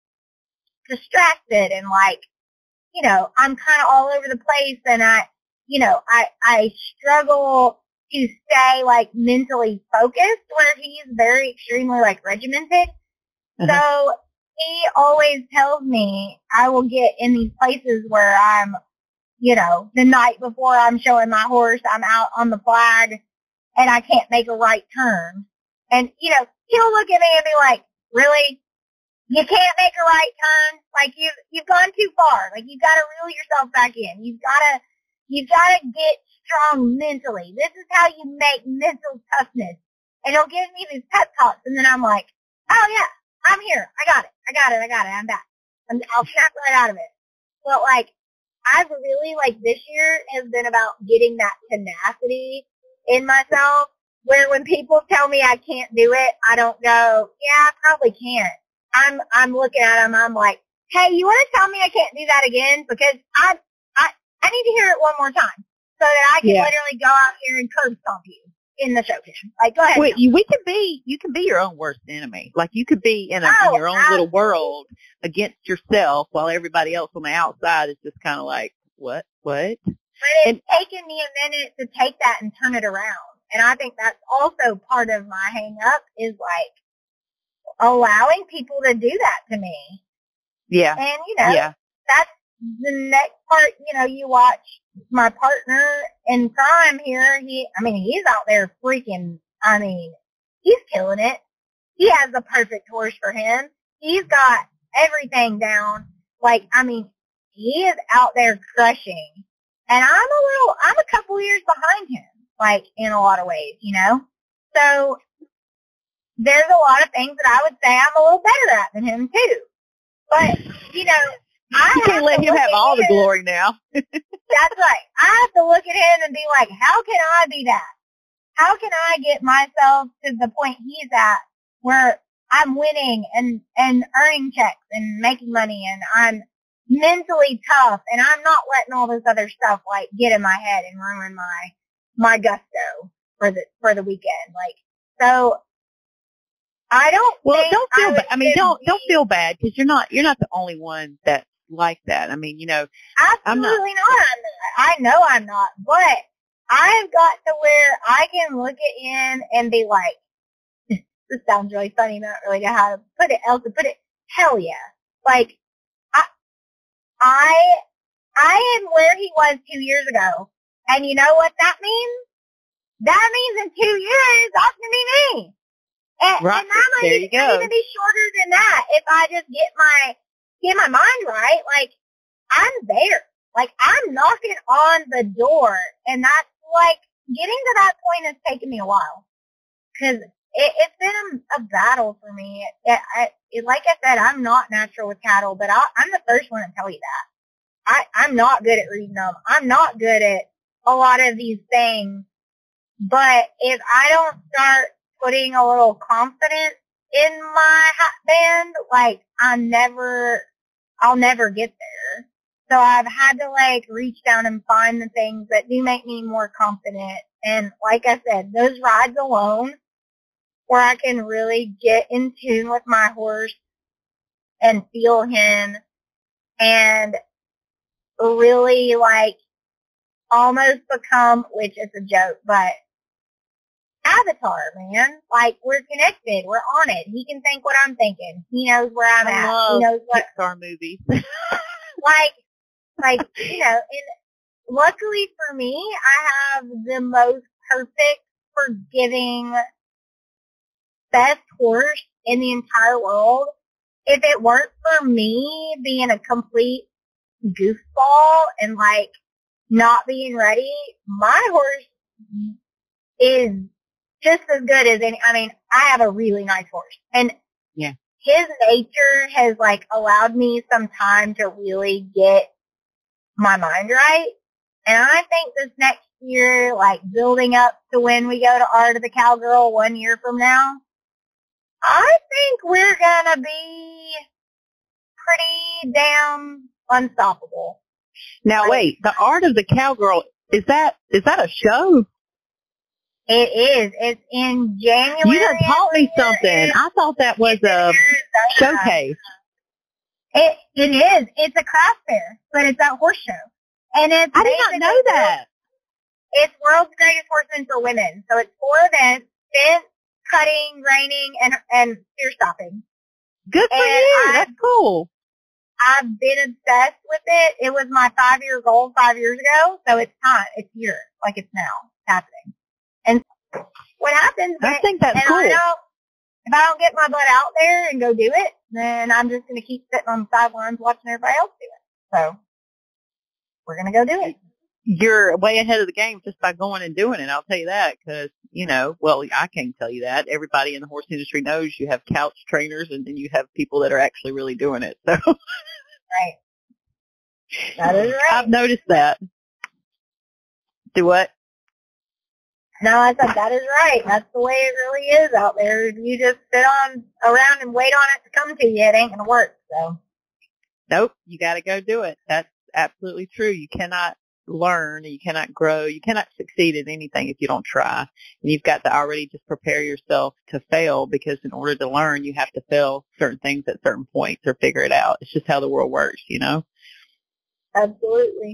distracted and, like, you know, I'm kind of all over the place, and I, you know, I, I struggle to stay, like, mentally focused, where he's very extremely, like, regimented. Uh-huh. So he always tells me I will get in these places where I'm, you know, the night before I'm showing my horse, I'm out on the flag and I can't make a right turn. And, you know, he'll look at me and be like, really? You can't make a right turn? Like, you've, you've gone too far. Like, you've got to reel yourself back in. You've got to, you've got to get strong mentally. This is how you make mental toughness. And he'll give me these pep talks, and then I'm like, oh yeah, I'm here. I got it. I got it. I got it. I'm back. I'm, I'll snap right out of it. But like, I've really, like, this year has been about getting that tenacity in myself where when people tell me I can't do it, I don't go, yeah, I probably can't. I'm, I'm looking at them. I'm like, hey, you want to tell me I can't do that again? Because I, I, I need to hear it one more time so that I can Yeah. literally go out here and curb stomp you in the show pen. Like, go ahead. Wait, you, we can be, you can be your own worst enemy. Like you could be in, a, Oh, in your own little absolutely. world against yourself while everybody else on the outside is just kind of like, what, what? But And- it's taken me a minute to take that and turn it around. And I think that's also part of my hang up is like allowing people to do that to me. Yeah. And, you know, Yeah. that's the next part. You know, you watch my partner in crime here. He, I mean, he's out there freaking, I mean, he's killing it. He has the perfect horse for him. He's got everything down. Like, I mean, he is out there crushing. And I'm a little, I'm a couple years behind him, like, in a lot of ways, you know? So, there's a lot of things that I would say I'm a little better at than him, too. But, you know, I You have can't let to him look have at all the him- glory now. That's right. I have to look at him and be like, how can I be that? How can I get myself to the point he's at where I'm winning and, and earning checks and making money and I'm mentally tough and I'm not letting all this other stuff like get in my head and ruin my, my gusto for the, for the weekend. Like, so I don't Well, think don't feel I, bad. I mean, should don't be- don't feel bad because you're not you're not the only one that's like that. I mean, you know, I'm not. Absolutely not. I'm not. I know I'm not, but I've got to where I can look at him and be like, this sounds really funny, not really know how to put it, else to put it. Hell yeah. Like, I, I, I am where he was two years ago. And you know what that means? That means in two years, that's going to be me. And, Right. and that might There be, you go. even be shorter than that if I just get my, get my mind right. Like, I'm there. Like, I'm knocking on the door. And that's like, getting to that point has taken me a while. Cause it, it's been a, a battle for me. It, I, it, like I said, I'm not natural with cattle, but I'll, I'm the first one to tell you that. I, I'm not good at reading them. I'm not good at a lot of these things. But if I don't start putting a little confidence in my hot band, like, I'm never, I'll never get there. So I've had to, like, reach down and find the things that do make me more confident. And like I said, those rides alone, where I can really get in tune with my horse and feel him and really, like, almost become, which is a joke, but Avatar, man. Like, we're connected. We're on it. He can think what I'm thinking. He knows where I'm I at. love He knows what, Pixar movies. like, like, you know, and luckily for me, I have the most perfect, forgiving, best horse in the entire world. If it weren't for me being a complete goofball and, like, not being ready, my horse is just as good as any. I mean, I have a really nice horse. And Yeah. his nature has, like, allowed me some time to really get my mind right. And I think this next year, like, building up to when we go to Art of the Cowgirl one year from now, I think we're going to be pretty damn unstoppable. Now wait, the Art of the Cowgirl, is that is that a show? It is. It's in January. You done taught me every year. something. I thought that was It's in a Arizona. showcase. It it is. It's a craft fair, but it's a horse show, and it's I did not know basically- that. It's World's Greatest Horseman for Women. So it's four events: fence, cutting, reining, and and steer stopping. Good for And you. I- That's cool. I've been obsessed with it. It was my five year goal five years ago, so it's time. It's here, like it's now. It's happening. And what happens? I when- think that's and cool. I don't, if I don't get my butt out there and go do it, then I'm just going to keep sitting on the sidelines watching everybody else do it. So we're going to go do it. you're way ahead of the game just by going and doing it. I'll tell you that because, you know, well, I can't tell you that. Everybody in the horse industry knows you have couch trainers and then you have people that are actually really doing it. So Right. That is right. I've noticed that. Do what? No, I said that is right. That's the way it really is out there. If you just sit on around and wait on it to come to you, it ain't gonna work. So. Nope, you got to go do it. That's absolutely true. You cannot learn, you cannot grow, you cannot succeed at anything if you don't try. And you've got to already just prepare yourself to fail because in order to learn, you have to fail certain things at certain points or figure it out. It's just how the world works, you know? Absolutely.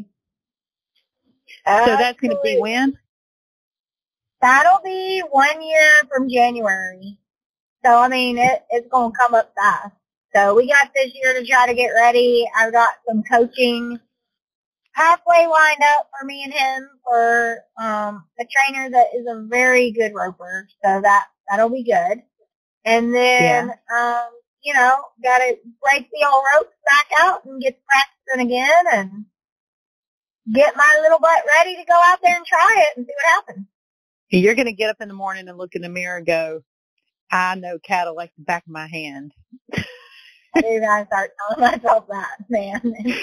So that's going to be when? That'll be one year from January. So, I mean, it, it's going to come up fast. So we got this year to try to get ready. I've got some coaching halfway lined up for me and him for um, a trainer that is a very good roper. So that, that'll be good. And then, yeah. um, you know, got to break the old ropes back out and get practicing again and get my little butt ready to go out there and try it and see what happens. You're going to get up in the morning and look in the mirror and go, I know cattle like the back of my hand. I do gotta start telling myself that, man.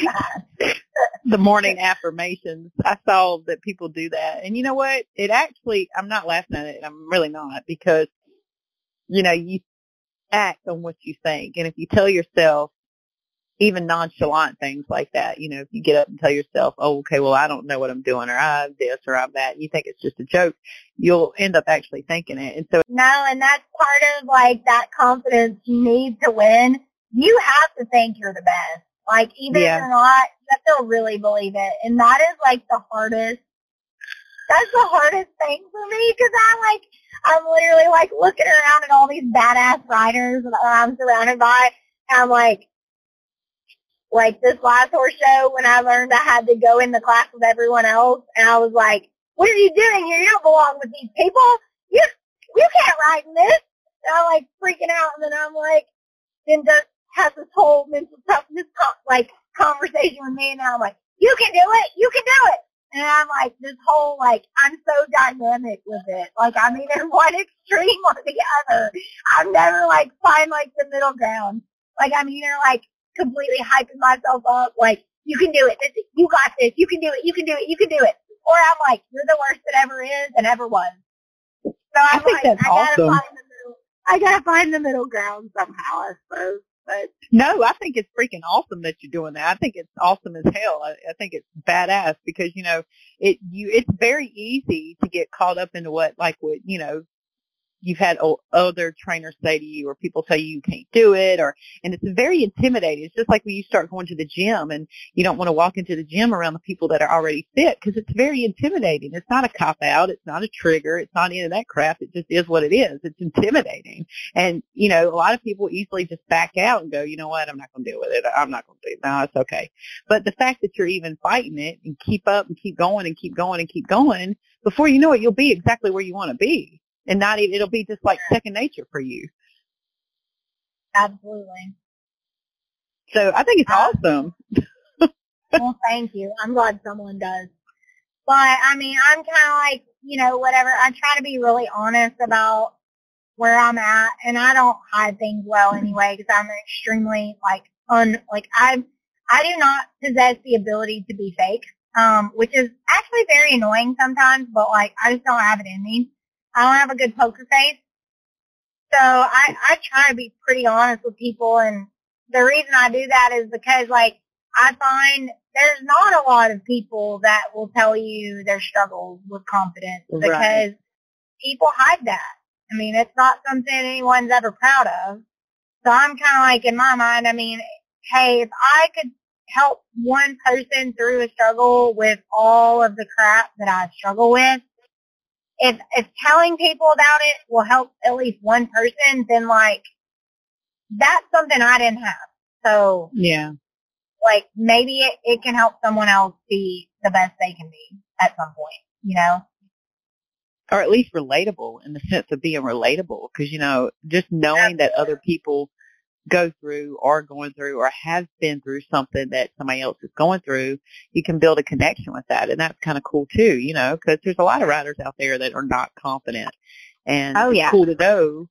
The morning affirmations. I saw that people do that. And you know what? It actually, I'm not laughing at it. I'm really not because, you know, you act on what you think. And if you tell yourself even nonchalant things like that, you know, if you get up and tell yourself, oh, okay, well, I don't know what I'm doing or I have this or I have that, and you think it's just a joke, you'll end up actually thinking it. And so, no, and that's part of, like, that confidence you need to win. You have to think you're the best. Like, even yeah. if you're not, you have to really believe it. And that is, like, the hardest, that's the hardest thing for me because I'm, like, I'm literally, like, looking around at all these badass riders that I'm surrounded by, and I'm, like, like, this last horse show when I learned I had to go in the class with everyone else, and I was like, what are you doing here? You don't belong with these people. You, you can't ride in this. And I'm, like, freaking out, and then I'm, like, then just has this whole mental toughness, like, conversation with me, and I'm like, you can do it, you can do it. And I'm like, this whole, like, I'm so dynamic with it. Like, I'm either one extreme or the other. I'm never, like, find, like, the middle ground. Like, I'm either, like, completely hyping myself up, like, you can do it, this, you got this, you can do it, you can do it, you can do it. Or I'm like, you're the worst that ever is and ever was. So I'm I think like, that's I gotta awesome. find the middle, I gotta find the middle ground somehow, I suppose. But no, I think it's freaking awesome that you're doing that. I think it's awesome as hell. I, I think it's badass because, you know, it, you, it's very easy to get caught up into what, like what, you know, you've had other trainers say to you or people tell you you can't do it or, and it's very intimidating. It's just like when you start going to the gym and you don't want to walk into the gym around the people that are already fit because it's very intimidating. It's not a cop out. It's not a trigger. It's not any of that crap. It just is what it is. It's intimidating. And, you know, a lot of people easily just back out and go, you know what? I'm not going to deal with it. I'm not going to do it. No, it's okay. But the fact that you're even fighting it and keep up and keep going and keep going and keep going, before you know it, you'll be exactly where you want to be. And not even, it'll be just like second nature for you. Absolutely. So I think it's uh, awesome. Well, thank you. I'm glad someone does. But, I mean, I'm kind of like, you know, whatever. I try to be really honest about where I'm at. And I don't hide things well anyway because I'm extremely, like, un, like, I, I do not possess the ability to be fake, um, which is actually very annoying sometimes. But, like, I just don't have it in me. I don't have a good poker face. So I, I try to be pretty honest with people. And the reason I do that is because, like, I find there's not a lot of people that will tell you their struggles with confidence because right. people hide that. I mean, it's not something anyone's ever proud of. So I'm kind of like, in my mind, I mean, hey, if I could help one person through a struggle with all of the crap that I struggle with, If if telling people about it will help at least one person, then, like, that's something I didn't have. So, yeah, like, maybe it, it can help someone else be the best they can be at some point, you know? Or at least relatable in the sense of being relatable. Because, you know, just knowing that other people go through or going through or have been through something that somebody else is going through, you can build a connection with that. And that's kind of cool too, you know, because there's a lot of riders out there that are not confident. And Oh, it's yeah. cool to know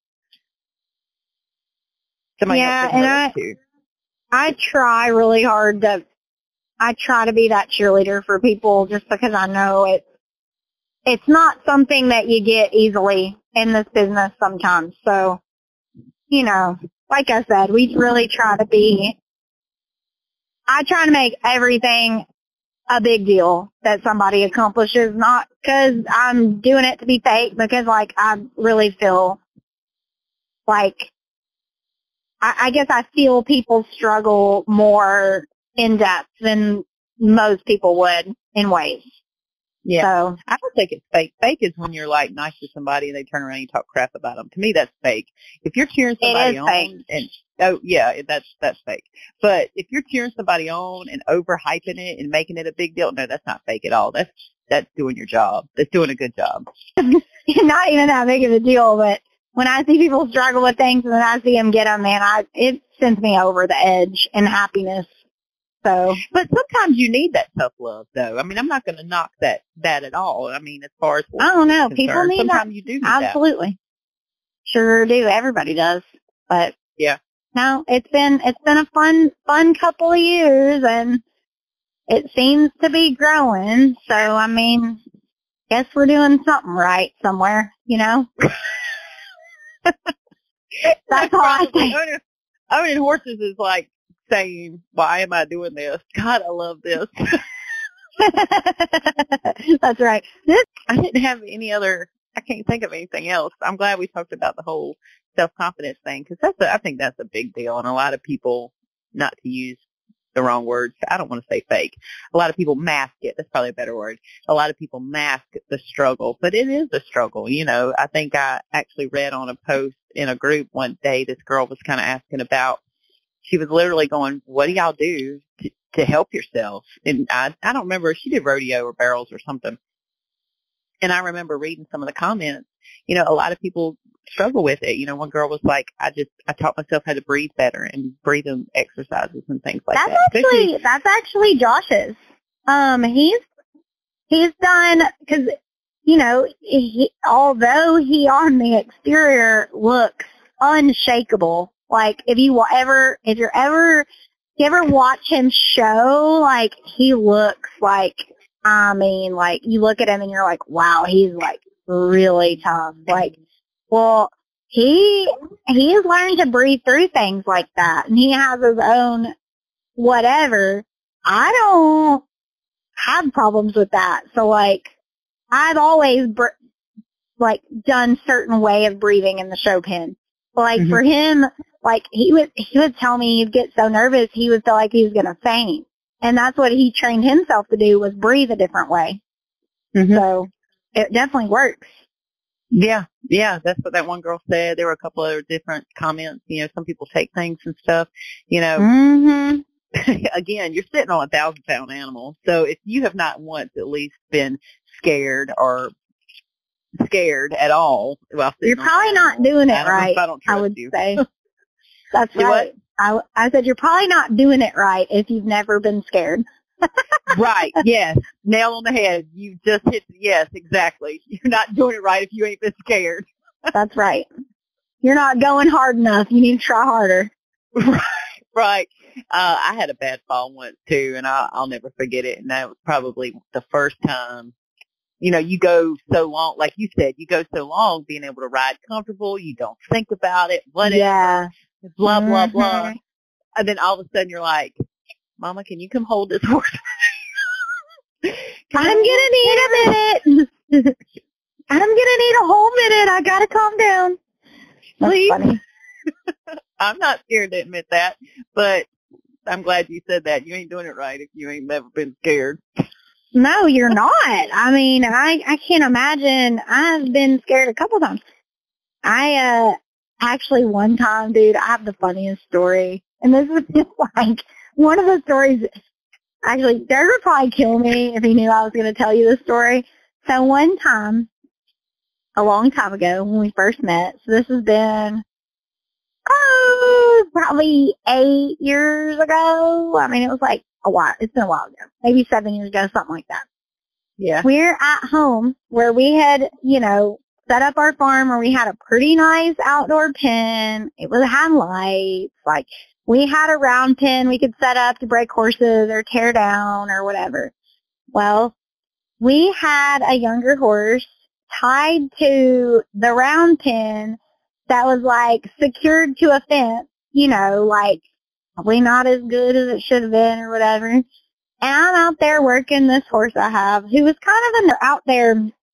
somebody Yeah, else can and relate I- to. I try really hard to, I try to be that cheerleader for people just because I know it, it's not something that you get easily in this business sometimes. So, you know, like I said, we really try to be, I try to make everything a big deal that somebody accomplishes, not because I'm doing it to be fake, because like I really feel like, I, I guess I feel people struggle more in depth than most people would in ways. Yeah. So, I don't think it's fake. Fake is when you're like nice to somebody and they turn around and you talk crap about them. To me, that's fake. If you're cheering It somebody is on, fake. and oh yeah, it- that's that's fake. But if you're cheering somebody on and overhyping it and making it a big deal, no, that's not fake at all. That's that's doing your job. That's doing a good job. not even that big of a deal, but when I see people struggle with things and then I see them get them, man, I, it sends me over the edge in happiness. So, But sometimes you need that tough love, though. I mean, I'm not going to knock that that at all. I mean, as far as I don't know. concerned, People need that. sometimes you do need that. Absolutely. Sure do. Everybody does. But Yeah. no, it's been, it's been a fun, fun couple of years and it seems to be growing. So, I mean, guess we're doing something right somewhere, you know? That's all I think. Owning, owning horses is like saying, why am I doing this? God, I love this. That's right. This, I didn't have any other, I can't think of anything else. I'm glad we talked about the whole self-confidence thing because that's a, I think that's a big deal. And a lot of people, not to use the wrong words, I don't want to say fake. A lot of people mask it. That's probably a better word. A lot of people mask the struggle, but it is a struggle. You know, I think I actually read on a post in a group one day, this girl was kind of asking about, she was literally going, what do y'all do to, to help yourself? And I, I don't remember, she did rodeo or barrels or something. And I remember reading some of the comments, you know, a lot of people struggle with it. You know, one girl was like, I just, I taught myself how to breathe better and breathing exercises and things like that's that. actually, that's actually Josh's. Um, he's, he's done, cause, you know, he, although he on the exterior looks unshakable, like if you wa- ever, if you're ever, if you ever watch him show, like he looks like, I mean, like you look at him and you're like, wow, he's like really tough. Like, well, he, he has learned to breathe through things like that and he has his own whatever. I don't have problems with that. So like, I've always br- like done certain way of breathing in the show pen. But like Mhm. for him, like he would, he would tell me he'd get so nervous he would feel like he was going to faint. And that's what he trained himself to do was breathe a different way. Mhm. So it definitely works. Yeah, yeah, that's what that one girl said. There were a couple other different comments. You know, some people take things and stuff. You know, Mm-hmm. again, you're sitting on a thousand pound animal. So if you have not once at least been scared or scared at all, while sitting You're on an probably not animal, doing I it don't know right, if I don't I trust would you. say. That's Do right. I, I said you're probably not doing it right if you've never been scared. Right, yes. Nail on the head. You just hit, yes, exactly. You're not doing it right if you ain't been scared. That's right. You're not going hard enough. You need to try harder. Right, right. Uh, I had a bad fall once too, and I, I'll never forget it. And that was probably the first time. You know, you go so long, like you said, you go so long being able to ride comfortable. You don't think about it. Whatever. Yeah. Blah blah blah. Mhm. And then all of a sudden you're like, "Mama, can you come hold this horse?" I'm gonna need a minute. I'm gonna need a whole minute. I gotta calm down. That's Please. funny. I'm not scared to admit that, but I'm glad you said that. You ain't doing it right if you ain't never been scared. No, you're not. I mean, I I can't imagine. I've been scared a couple times. I uh actually one time, dude, I have the funniest story, and this is just like one of the stories. Actually, Derek would probably kill me if he knew I was going to tell you this story. So one time, a long time ago when we first met, so this has been, oh, probably eight years ago. I mean, it was like a while. It's been a while ago. Maybe seven years ago, something like that. Yeah. We're at home where we had, you know, set up our farm where we had a pretty nice outdoor pen. It was had lights. Like, we had a round pen we could set up to break horses or tear down or whatever. Well, we had a younger horse tied to the round pen that was like secured to a fence, you know, like probably not as good as it should have been or whatever. And I'm out there working this horse I have who was kind of in the, out there,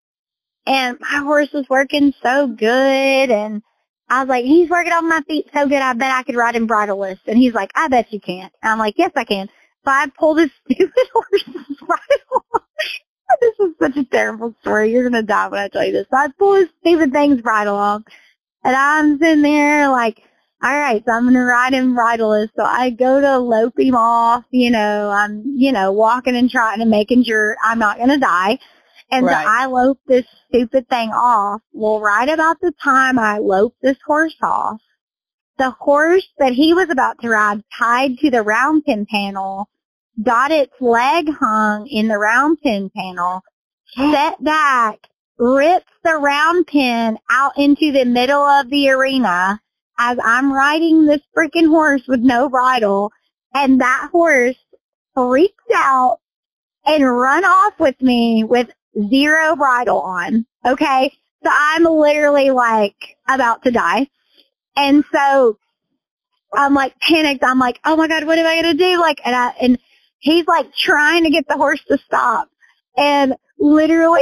and my horse was working so good, and I was like, he's working on my feet so good, I bet I could ride him bridleless. And he's like, I bet you can't. And I'm like, yes, I can. So I pulled his stupid horse's bridle. This is such a terrible story. You're going to die when I tell you this. So I pull his stupid thing's bridle off, and I'm sitting there like, all right, so I'm going to ride him bridleless. So I go to lope him off, you know, I'm, you know, walking and trying and making sure I'm not going to die. And Right. so I lope this stupid thing off. Well, right about the time I lope this horse off, the horse that he was about to ride tied to the round pin panel got its leg hung in the round pin panel, set back, rips the round pin out into the middle of the arena as I'm riding this freaking horse with no bridle, and that horse freaked out and run off with me with zero bridle on. Okay? So I'm literally like about to die. And so I'm like panicked. I'm like, oh my God, what am I going to do? Like, and I, and he's like trying to get the horse to stop. And literally,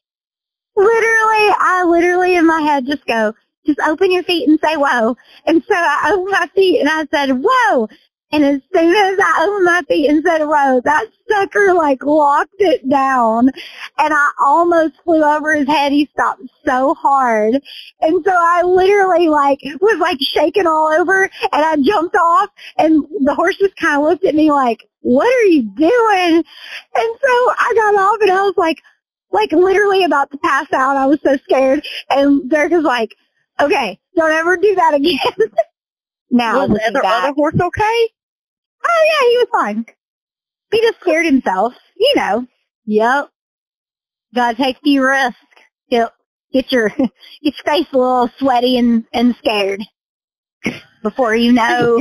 literally, I literally in my head just go, just open your feet and say, whoa. And so I opened my feet and I said, whoa. And as soon as I opened my feet and said, whoa, that sucker like locked it down. And I almost flew over his head. He stopped so hard. And so I literally like was like shaking all over, and I jumped off, and the horse just kind of looked at me like, what are you doing? And so I got off and I was like, like literally about to pass out. I was so scared. And Derek was like, okay, don't ever do that again. Now, Was the other, other horse okay? Oh, yeah, he was fine. He just scared himself. You know. Yep. Gotta take a few risks. Yep. Get your, get your face a little sweaty and, and scared before you know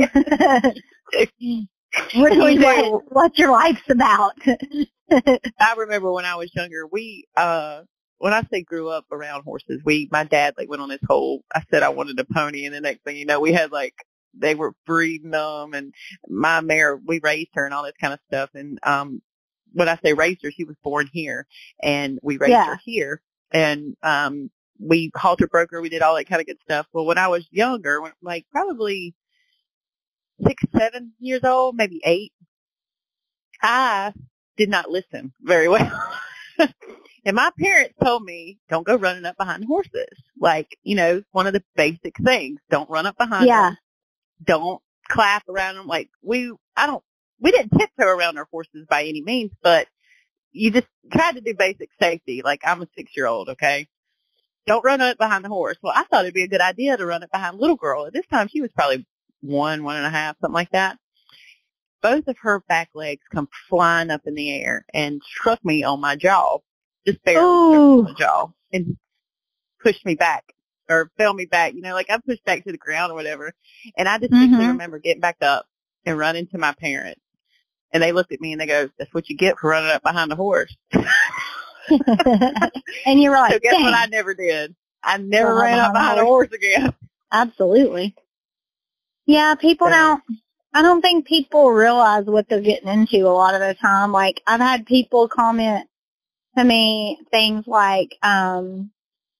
really what, what your life's about. I remember when I was younger, we, uh, when I say grew up around horses, we, my dad like went on this whole, I said I wanted a pony, and the next thing you know, we had like, they were breeding them, and my mare, we raised her and all this kind of stuff. And, um, when I say raised her, she was born here, and we raised Yeah. her here, and, um, we halter broke her, we did all that kind of good stuff. Well, when I was younger, when, like probably six, seven years old, maybe eight, I did not listen very well. And my parents told me, don't go running up behind horses. Like, you know, one of the basic things. Don't run up behind Yeah. them. Don't clap around them. Like, we, I don't, we didn't tiptoe around our horses by any means, but you just tried to do basic safety. Like, I'm a six-year-old, okay? Don't run up behind the horse. Well, I thought it'd be a good idea to run up behind a little girl. At this time, she was probably one, one and a half, something like that. Both of her back legs come flying up in the air and struck me on my jaw. Just barely struck me on the jaw and pushed me back or fell me back. You know, like I pushed back to the ground or whatever. And I distinctly Mhm. remember getting back up and running to my parents. And they looked at me and they go, that's what you get for running up behind the horse. And you were like, So guess dang. what I never did? I never Run ran up behind a horse again. Absolutely. Yeah, people Yeah. don't, I don't think people realize what they're getting into a lot of the time. Like, I've had people comment to me things like, um,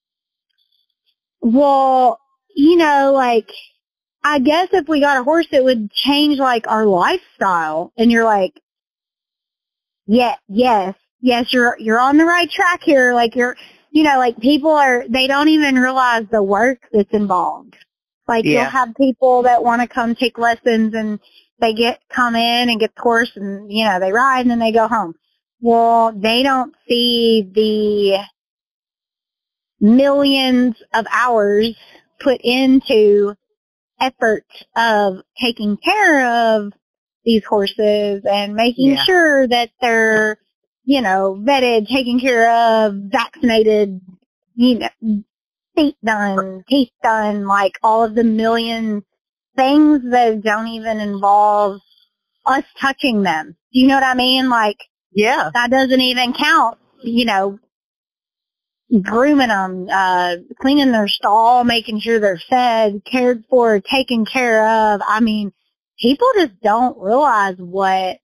well, you know, like, I guess if we got a horse, it would change, like, our lifestyle. And you're like, yeah, yes, yes, you're, you're on the right track here. Like, you're, you know, like, people are, they don't even realize the work that's involved. Like, Yeah. you'll have people that want to come take lessons, and they get, come in and get the horse, and, you know, they ride and then they go home. Well, they don't see the millions of hours put into effort of taking care of these horses and making Yeah. sure that they're, you know, vetted, taken care of, vaccinated, you know, feet done, teeth done, like all of the million things that don't even involve us touching them. Do you know what I mean? Like, Yeah. that doesn't even count, you know, grooming them, uh, cleaning their stall, making sure they're fed, cared for, taken care of. I mean, people just don't realize what,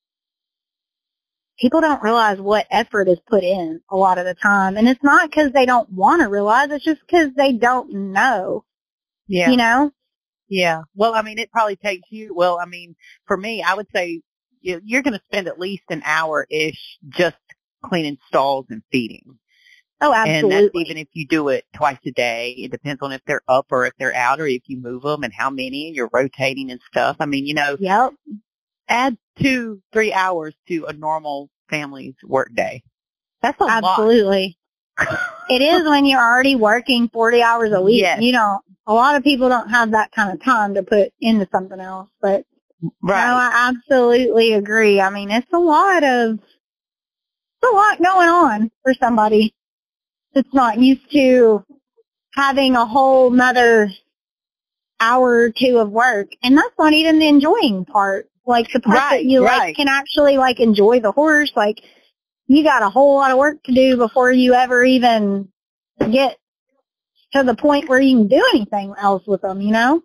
people don't realize what effort is put in a lot of the time. And it's not because they don't want to realize, it's just because they don't know, Yeah. you know? Yeah. Well, I mean, it probably takes you, well, I mean, for me, I would say you- you're going to spend at least an hour-ish just cleaning stalls and feeding. Oh, And absolutely. that's even if you do it twice a day. It depends on if they're up or if they're out or if you move them and how many and you're rotating and stuff. I mean, you know, Yep. add two, three hours to a normal family's work day. That's a lot. Absolutely. It is when you're already working forty hours a week. Yes. You know, a lot of people don't have that kind of time to put into something else, but Right. no, I absolutely agree. I mean, it's a lot of, it's a lot going on for somebody that's not used to having a whole nother hour or two of work. And that's not even the enjoying part. Like the part that Right, you like right. can actually like enjoy the horse. Like you got a whole lot of work to do before you ever even get to the point where you can do anything else with them, you know?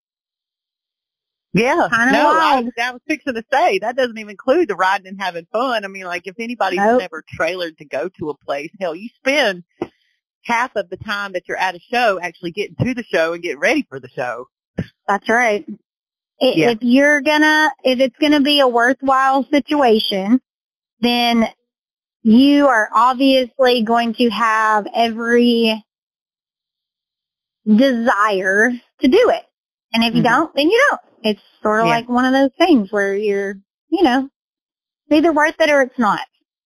Yeah. Kinda no, I, wild. I was fixing to say, that doesn't even include the riding and having fun. I mean, like, if anybody's Nope. never trailered to go to a place, hell, you spend half of the time that you're at a show actually getting to the show and getting ready for the show. That's right. I- Yeah. If you're gonna, if it's gonna be a worthwhile situation, then you are obviously going to have every desire to do it. And if you Mhm. don't, then you don't. It's sort of Yeah. like one of those things where you're, you know, it's either worth it or it's not.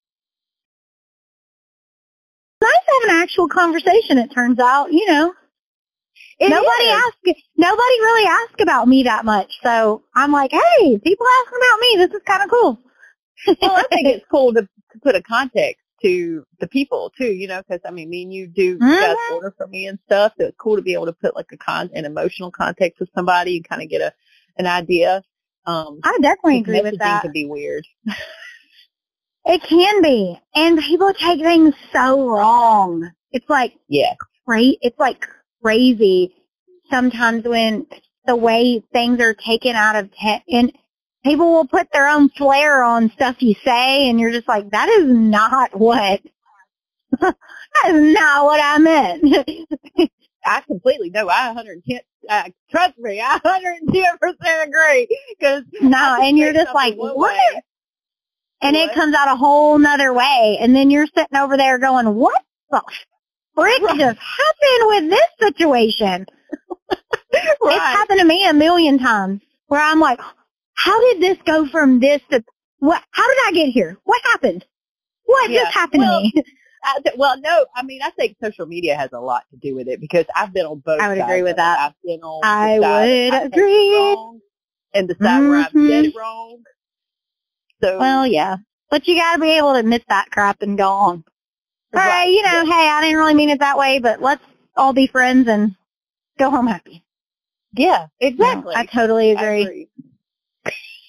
Nice to have an actual conversation, it turns out, you know. It nobody is. asked, nobody really asked about me that much. So I'm like, hey, people asking about me. This is kind of cool. Well, I think it's cool to, to put a context to the people too, you know, because I mean, me and you do you guys Mhm. order for me and stuff. So it's cool to be able to put like a con an emotional context with somebody and kind of get a an idea. Um, I definitely 'cause agree with messaging that. can be weird. It can be. And people take things so wrong. It's like, Yeah. right? It's like crazy sometimes when the way things are taken out of te- and people will put their own flair on stuff you say and you're just like, that is not what, that is not what I meant. I completely know. I one hundred ten. Uh, trust me, I one hundred ten percent agree. Because No, and you're just like, what? And it What? comes out a whole nother way. And then you're sitting over there going, what the frick Right. just happened with this situation? It's Right. happened to me a million times where I'm like, how did this go from this to what? How did I get here? What happened? What Yeah. just happened Well, to me? I, th- well, no, I mean, I think social media has a lot to do with it because I've been on both I would sides agree with of it. that. I've been on I the side would that I take it agree. wrong and the side where I've said Mhm. it wrong. So, Well, yeah. But you gotta be able to admit that crap and go on. All Right, right, you know, yeah. hey, I didn't really mean it that way, but let's all be friends and go home happy. yeah, exactly. No, I totally I agree. agree.